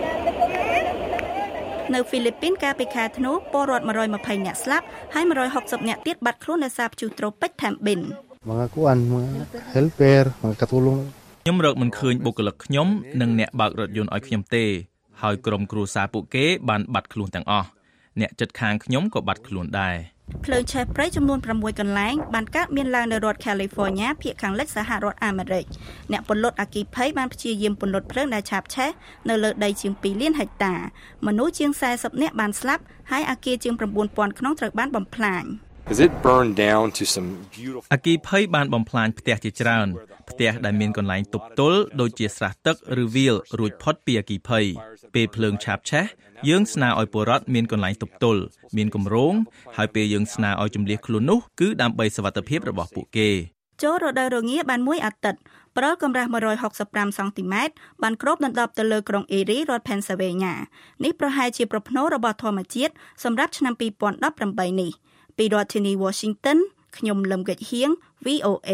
នៅហ្វីលីពីនកាលពីខែធ្នូពលរដ្ឋ một trăm hai mươi នាក់ស្លាប់ហើយ một trăm sáu mươi នាក់ទៀតបាត់ខ្លួនដោយសារព្យុះត្រូពិច Thambin mga kuan mga helper mga katulong ខ្ញុំរកមិនឃើញបុគ្គលិកខ្ញុំនិងអ្នកបើករថយន្តឲ្យខ្ញុំទេហើយក្រុមគ្រួសារពួកគេបានបាត់ខ្លួនទាំងអស់អ្នកជិតខាងខ្ញុំក៏បាត់ខ្លួនដែរ ភ្លើងឆេះព្រៃចំនួន 6 កន្លែងបានកើតមានឡើងនៅរដ្ឋ California ភាគខាងលិចសហរដ្ឋអាមេរិកអ្នកពន្លត់អគ្គីភ័យបានព្យាយាមពន្លត់ភ្លើងដែលឆាបឆេះនៅលើដីជាង ពីរលានហិកតាមនុស្សជាង สี่สิบ នាក់បានស្លាប់ហើយអគារជាង 9,000 ខ្នងត្រូវបានបំផ្លាញ Because it burned down to some beautiful អគ្គីភ័យបានបំផ្លាញផ្ទះជាច្រើនផ្ទះដែលមានកន្លែងទប់ទល់ដូចជាស្រះទឹកឬវាលរួចផុតពីអគ្គីភ័យពេលភ្លើងឆាបឆេះយើងស្នើឲ្យពលរដ្ឋមានកន្លែងទប់ទល់មានគម្រោងហើយពេលយើងស្នើឲ្យជម្លៀសខ្លួននោះគឺដើម្បីសុវត្ថិភាពរបស់ពួកគេចូលរដូវរងាបានមួយអាទិត្យប្រលកម្រាស់ một trăm sáu mươi lăm សង់ទីម៉ែត្របានគ្របដណ្ដប់ទៅលើក្រុងអេរីរដ្ឋ Pennsylvania នេះប្រហែលជាប្រផ្នូលរបស់ធម្មជាតិសម្រាប់ឆ្នាំ ពីរពាន់ដប់ប្រាំបី នេះពីរដ្ឋធានី Washington ខ្ញុំលឹមកិច្ចហៀង វី អូ เอ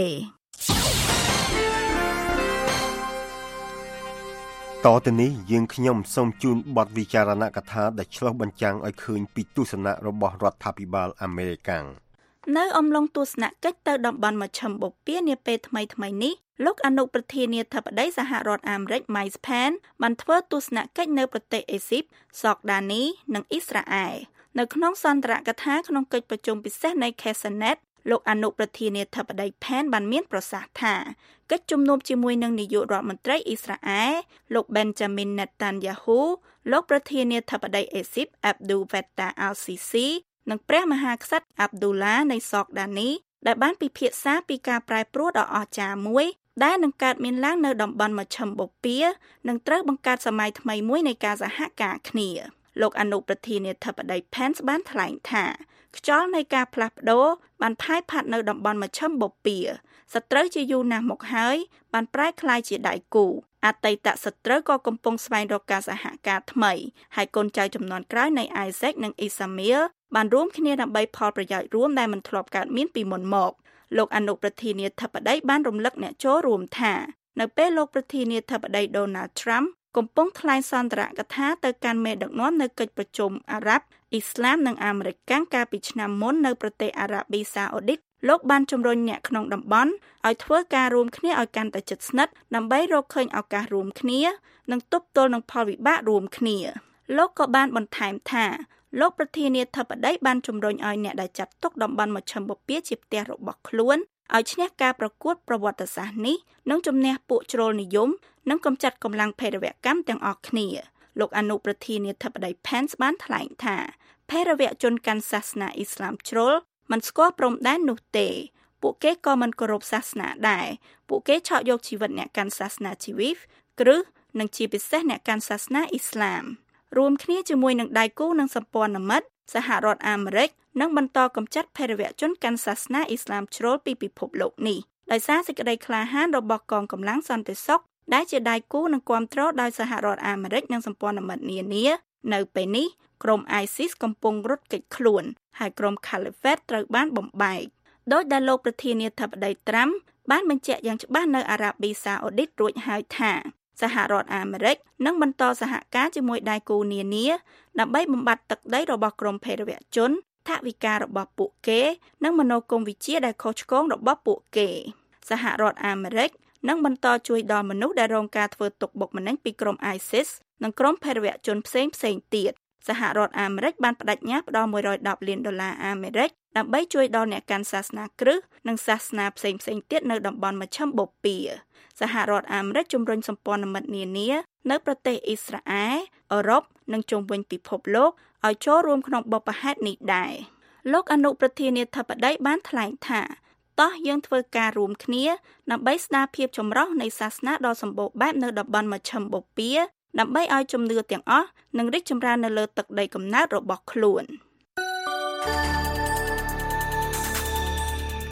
តទៅនេះយើងខ្ញុំសូមជូនបទវិចារណកថាដែលឆ្លុះបញ្ចាំងឲ្យឃើញពីទស្សនៈរបស់រដ្ឋាភិបាលអាមេរិកនៅអំឡុងទស្សនកិច្ចទៅតំបន់មជ្ឈិមបូព៌ានាពេលថ្មីៗនេះលោកអនុប្រធានាធិបតីសហរដ្ឋអាមេរិក Mike Pence បានធ្វើទស្សនកិច្ចនៅប្រទេសអេស៊ីប សកដានីនិងអ៊ីស្រាអែលនៅក្នុងសន្ទរកថាក្នុងកិច្ចប្រជុំពិសេសនៃ Knesset លោកអនុប្រធានាធិបតី Pence បានមានប្រសាសន៍ថាកិច្ចជំនុំជាមួយនឹងនាយករដ្ឋមន្ត្រីអ៊ីស្រាអែលលោក Benjamin Netanyahu លោកប្រធានាធិបតីអេស៊ីប Abdul Fattah al-Sisi និងព្រះមហាក្សត្រ Abdullah នៃសកដានីដែលបានពិភាក្សាពីការប្រែប្រួលដ៏អស្ចារ្យមួយដែលនឹងកើតមានឡើងនៅតំបន់មជ្ឈិមបូព៌ានិងត្រូវបង្កើតសម័យថ្មីមួយនៃការសហការគ្នាលោកអនុប្រធានាធិបតី Pence បានថ្លែងថាខ្យល់នៃការផ្លាស់ប្ដូរបានផាយផាត់នៅតំបន់មជ្ឈិមបូព៌ាសត្រូវជាយូរណាស់មកហើយបានប្រែក្លាយជាដៃគូអតីតសត្រូវក៏កំពុងស្វែងរកការសហការថ្មីហើយកូនចៅចំនួនក្រោយនៃ Isaac និង Ishmael បានរួមគ្នាដើម្បីផលប្រយោជន៍រួមដែលមិនធ្លាប់កើតមានពីមុនមកលោកអនុប្រធានាធិបតីបានរំលឹកអ្នកចូលរួមថានៅពេលលោកប្រធានាធិបតី Donald Trump កំពុងថ្លែងសន្ទរកថាទៅកាន់មេដឹកនាំនៅកិច្ចប្រជុំអារ៉ាប់អ៊ីស្លាមនិងអាមេរិកកាំងកាលពីឆ្នាំមុននៅប្រទេសអារ៉ាប៊ីសាអូឌីតលោកបានជំរុញអ្នកក្នុងតំបន់ឲ្យធ្វើការរួមគ្នាឲ្យកាន់តែជិតស្និទ្ធដើម្បីរកឃើញឱកាសរួមគ្នានិងទប់ទល់នឹងផលវិបាករួមគ្នាលោកក៏បានបន្ថែមថាលោកប្រធានាធិបតីបានជំរុញឲ្យអ្នកដែលចាត់ទុកតំបន់មជ្ឈិមបូព៌ាជាផ្ទះរបស់ខ្លួនឲ្យឈ្នះការប្រកួតប្រវត្តិសាស្ត្រនេះនិងជំនះពួកជ្រុលនិយមនិងកម្ចាត់កម្លាំងភេរវកម្មទាំងអស់គ្នាលោកអនុប្រធានាធិបតី Pence បានថ្លែងថាភេរវជនកាន់សាសនាអ៊ីស្លាមជ្រុលមិនស្គាល់ព្រំដែននោះទេពួកគេក៏មិនគោរពសាសនាដែរពួកគេឆក់យកជីវិតអ្នកកាន់សាសនាជីវីវគ្រឹះនិងជាពិសេសអ្នកកាន់សាសនាអ៊ីស្លាមរួមគ្នាជាមួយនឹងដៃគូនិងសម្ព័ន្ធមិត្តសហរដ្ឋអាមេរិកនឹងបន្តកម្ចាត់ភេរវជនកាន់សាសនាអ៊ីស្លាមជ្រុលពីពិភពលោកនេះដោយសារសេចក្តីក្លាហានរបស់កងកម្លាំងសន្តិសុខដែលជាដៃគូនិងគាំទ្រដោយសហរដ្ឋអាមេរិកនិងសម្ព័ន្ធមិត្តនានានៅពេលនេះក្រុម ISIS កំពុងរត់គេចខ្លួនហើយក្រុម Caliphate ត្រូវបានបំបែកដោយដែលលោកប្រធានាធិបតី Trump បានបញ្ជាក់យ៉ាងច្បាស់នៅអារ៉ាប៊ីសាអូឌីតរួចហើយថាសហរដ្ឋអាមេរិកនឹងបន្តសហការជាមួយដៃគូនានាដើម្បីបំបត្តិទឹកដីរបស់ក្រុមភេរវជនថវិការបស់ពួកគេនិងមនោគមវិជ្ជាដែលខុសឆ្គងរបស់ពួកគេសហរដ្ឋអាមេរិកនឹងបន្តជួយដល់មនុស្សដែលរងការធ្វើទុកបុកម្នេញពីក្រុម ISIS និងក្រុមភេរវជនផ្សេងផ្សេងទៀតសហរដ្ឋអាមេរិកបានបដិញ្ញាផ្ដល់មួយរយដប់លានដុល្លារអាមេរិកដើម្បីជួយដល់អ្នកកាន់សាសនាគ្រឹះនិងសាសនាផ្សេងផ្សេងទៀតនៅតំបន់មជ្ឈិមបូព៌ាសហរដ្ឋអាមេរិកជំរុញសម្ព័ន្ធមិត្តនានានៅប្រទេសអ៊ីស្រាអែលអឺរ៉ុបនិងជុំវិញពិភពលោកឲ្យចូលរួមក្នុងបទពិសោធន៍នេះដែរលោកអនុប្រធានាធិបតីបានថ្លែងថាតោះយើងធ្វើការរួមគ្នាដើម្បីស្ដារភាពចម្រុះនៃសាសនាដ៏សម្បូរបែបនៅតំបន់មជ្ឈិមបូព៌ាដើម្បីឲ្យជំនឿទាំងអស់នឹងរីកចម្រើននៅលើទឹកដីកំណើតរបស់ខ្លួន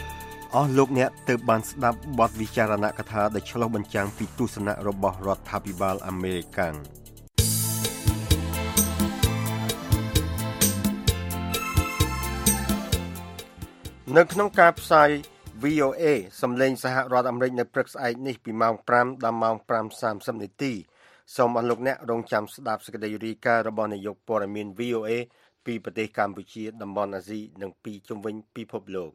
អស់លោកអ្នកទើបបានស្ដាប់បទវិចារណកថាដែលឆ្លុះបញ្ចាំងពីទស្សនៈរបស់រដ្ឋាភិបាលអាមេរិកនៅក្នុងការផ្សាយ វី អូ เอ សំឡេងសហរដ្ឋអាមេរិកនៅព្រឹកស្អែកនេះពីម៉ោងប្រាំដល់ម៉ោងប្រាំសាមសិបនាទីសូមអស់លោកអ្នករងចាំស្ដាប់សេចក្តីរាយការណ៍របស់នាយកព័ត៌មាន វី អូ เอ ពីប្រទេសកម្ពុជាតំបន់អាស៊ីនិងពីជុំវិញពិភពលោក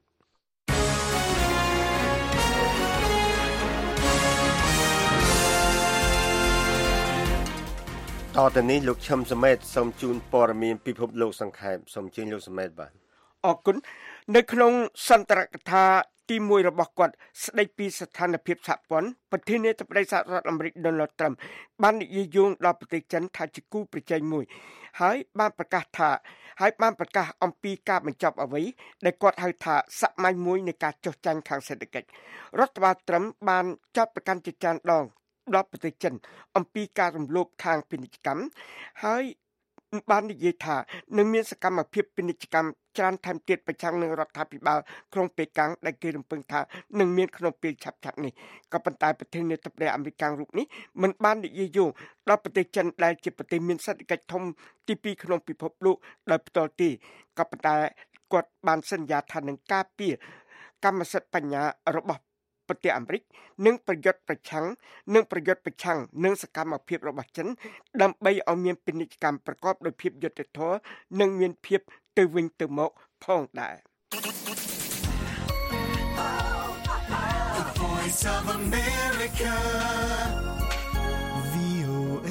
តទៅនេះលោកឈឹមសមេតសូមជូនព័ត៌មានពិភពលោកសង្ខេបសូមជើញលោកសមេតបាទអរគុណនៅក្នុងសន្ទរកថាទីមួយរបស់គាត់ស្ដីពីស្ថានភាពសហព័ន្ធប្រធានាធិបតីសហរដ្ឋអាមេរិក Donald Trump បាននិយាយយោងដល់ប្រទេសចិនថាជាគូប្រជែងមួយហើយបានប្រកាសថាហើយបានប្រកាសអំពីការបញ្ចប់អ្វីដែលគាត់ហៅថាសម័យមួយនៃការចុះចាញ់ខាងសេដ្ឋកិច្ចរដ្ឋបាល Trump បានចាត់ប្រកាន់ជាច្រើនដងដល់ប្រទេសចិនអំពីការរំលោភខាងពាណិជ្ជកម្មហើយបាននិយាយថានឹងមានសកម្មភាពពាណិជ្ជកម្មច្រើនថែមទៀតប្រឆាំងនឹងរដ្ឋាភិបាលក្រុងប៉េកាំងដែលគេរំពឹងថានឹងមានក្នុងពេលឆាប់ៗនេះក៏ប៉ុន្តែប្រធានាធិបតីអាមេរិករូបនេះមិនបាននិយាយយោងដល់ប្រទេសចិនដែលជាប្រទេសមានសេដ្ឋកិច្ចធំទីពីរក្នុងពិភពលោកដោយផ្ទាល់ទេក៏ប៉ុន្តែគាត់បានសន្យាថានឹងការពារកម្មសិទ្ធិបញ្ញារបស់ប្រទេសអាមេរិកនិងប្រយុទ្ធប្រឆាំងនិងប្រយុទ្ធប្រឆាំងនឹងសកម្មភាពរបស់ចិនដើម្បីឲ្យមានពាណិជ្ជកម្មប្រកបដោយភាពយុត្តិធម៌និងមានភាពទៅវិញទៅមកផងដែរ The Voice of America វី អូ เอ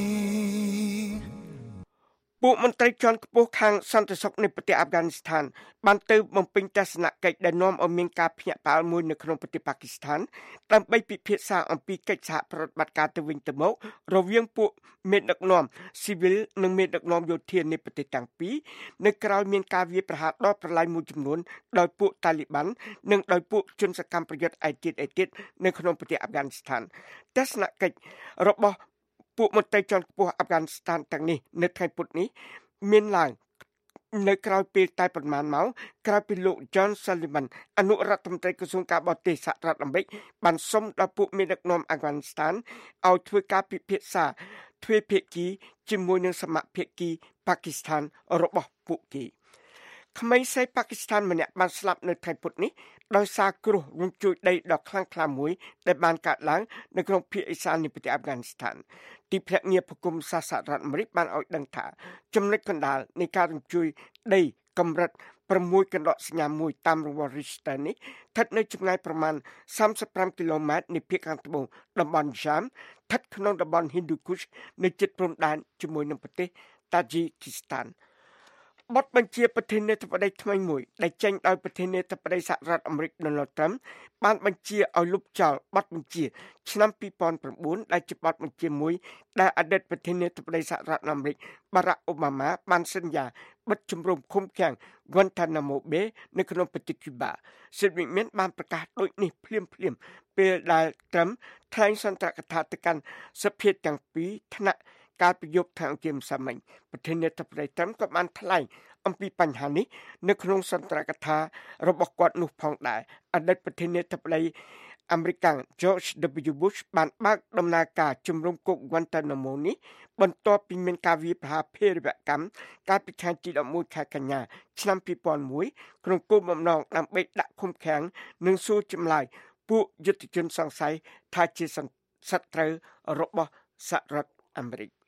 ពួកមន្ត្រីជាន់ខ្ពស់ខាងសន្តិសុខនៃប្រទេសអាហ្វហ្គានីស្ថានបានទៅបំពេញទស្សនកិច្ចដែលនាំឲ្យមានការភ្ញាក់ផ្អើលមួយនៅក្នុងប្រទេសប៉ាគីស្ថានដើម្បីពិភាក្សាអំពីកិច្ចសហប្រតិបត្តិការទៅវិញទៅមករវាងពួកមេដឹកនាំស៊ីវិលនិងមេដឹកនាំយោធានៃប្រទេសទាំងពីរនៅក្រៅមានការវាយប្រហារដ៏ប្រឡាយមួយចំនួនដោយពួកតាលីបាននិងដោយពួកជនសកម្មប្រយុទ្ធឯទៀតឯទៀតនៅក្នុងប្រទេសអាហ្វហ្គានីស្ថានទស្សនកិច្ចរបស់ពួកមន្ត្រីជាន់ខ្ពស់អាហ្វហ្គានីស្ថានទាំងនេះនៅថ្ងៃពុធនេះមានឡើងនៅក្រៅពេលតែប្រមាណម៉ោងក្រៅពីលោក John Sullivan អនុរដ្ឋមន្ត្រីក្រសួងការបរទេសសហរដ្ឋអាមេរិកបានសុំដល់ពួកមេដឹកនាំអាហ្វហ្គានីស្ថានឲ្យធ្វើការពិភាក្សាទ្វេភាគីជាមួយនឹងសមាភាគីប៉ាគីស្ថានរបស់ពួកគេក្មេងស្រីប៉ាគីស្ថានម្នាក់បានស្លាប់នៅថ្ងៃពុធនេះដោយសារគ្រោះរញ្ជួយដីដ៏ខ្លាំងក្លាមួយដែលបានកើតឡើងនៅក្នុងភាគឦសាននៃប្រទេសអាហ្វហ្គានីស្ថានទីភ្នាក់ងារភូមិសាស្ត្រសហរដ្ឋអាមេរិកបានឲ្យដឹងថាចំណុចកណ្ដាលនៃការរញ្ជួយដីកម្រិត6កណ្ដកសញ្ញាមួយតាមរង្វិល Richter នេះស្ថិតនៅចម្ងាយប្រមាណសាមសិបប្រាំគីឡូម៉ែត្រនៃភាគខាងត្បូងតំបន់ Sham ស្ថិតក្នុងតំបន់ Hindu Kush នៅជិតព្រំដែនជាមួយនឹងប្រទេស Tajikistanបទបញ្ជាប្រធានាធិបតីថ្មីមួយដែលចេញដោយប្រធានាធិបតីសហរដ្ឋអាមេរិក Donald Trump បានបញ្ជាឲ្យលុបចោលបទបញ្ជាឆ្នាំពីរពាន់ប្រាំបួនដែលជាបទបញ្ជាមួយដែលអតីតប្រធានាធិបតីសហរដ្ឋអាមេរិក Barack Obama បានសន្យាបិទជំរំឃុំឃាំង Guantanamo Bay នៅក្នុងប្រទេស Cuba សិទ្ធិវិមានបានប្រកាសដូចនេះភ្លាមៗពេលដែល Trump ថ្លែងសន្ទរកថាទៅកាន់សភាទាំងពីរថ្នាក់ការប្រយុទ្ធខាងគមសាមិញប្រធានាធិបតី Trump ក៏បានថ្លែងអំពីបញ្ហានេះនៅក្នុងសន្ទរកថារបស់គាត់នោះផងដែរអតីតប្រធានាធិបតីអាមេរិក George W. Bush បានបើកដំណើរការជំរុំគុក Guantanamo នេះបន្ទាប់ពីមានការវាយប្រហារភេរវកម្មកាលពីថ្ងៃទីដប់មួយខែកញ្ញាឆ្នាំពីរពាន់មួយក្នុងគោលបំណងដើម្បីដាក់ឃុំឃាំងនិងសួរចម្លើយពួកយុទ្ធជនសង្ស័យថាជាសត្រូវរបស់សហរដ្ឋអាមេរិក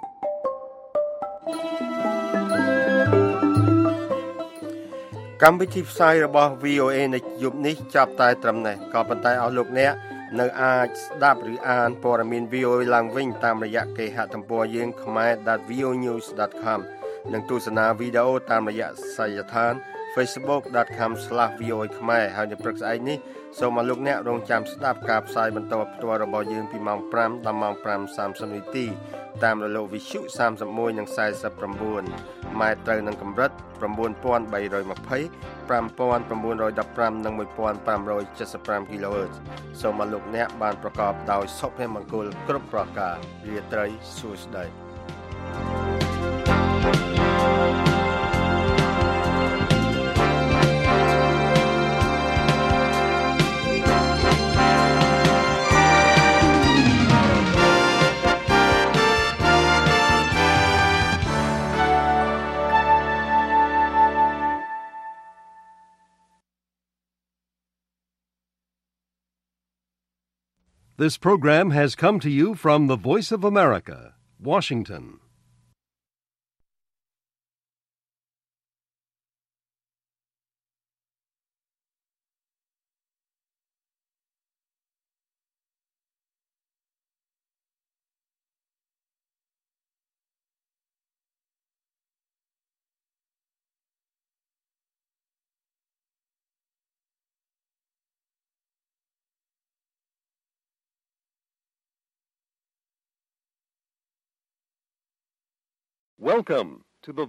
កម្មវិធីផ្សាយរបស់ វី អូ เอ នៅយប់នេះចាប់តែត្រឹមនេះក៏ប៉ុន្តែអស់លោកអ្នកនៅអាចស្ដាប់ឬអានព័ត៌មាន វី អូ เอ ឡើងវិញតាមរយៈគេហទំព័រយើង khmer dot v o news dot com និងទស្សនាវីដេអូតាមរយៈសាយដ្ឋាន facebook dot com slash v o a khmer ហើយនៅព្រឹកស្អែកនេះសូមឲ្យលោកអ្នករងចាំស្ដាប់ការផ្សាយបន្តផ្ទាល់របស់យើងពីម៉ោងប្រាំដល់ម៉ោងប្រាំសាមសិបនាទីតាមរលកវិទ្យុសាមសិបមួយនិងសែសិប៩ម៉ែត្រត្រូវនឹងកម្រិត៩បី២០ ៥៩១៥ និង១៥៧៥ kHz សូមឲ្យលោកអ្នកបានប្រកបដោយសុភមង្គលគ្រប់ប្រការរាត្រីសួស្តី This program has come to you from the Voice of America, Washington. Welcome to the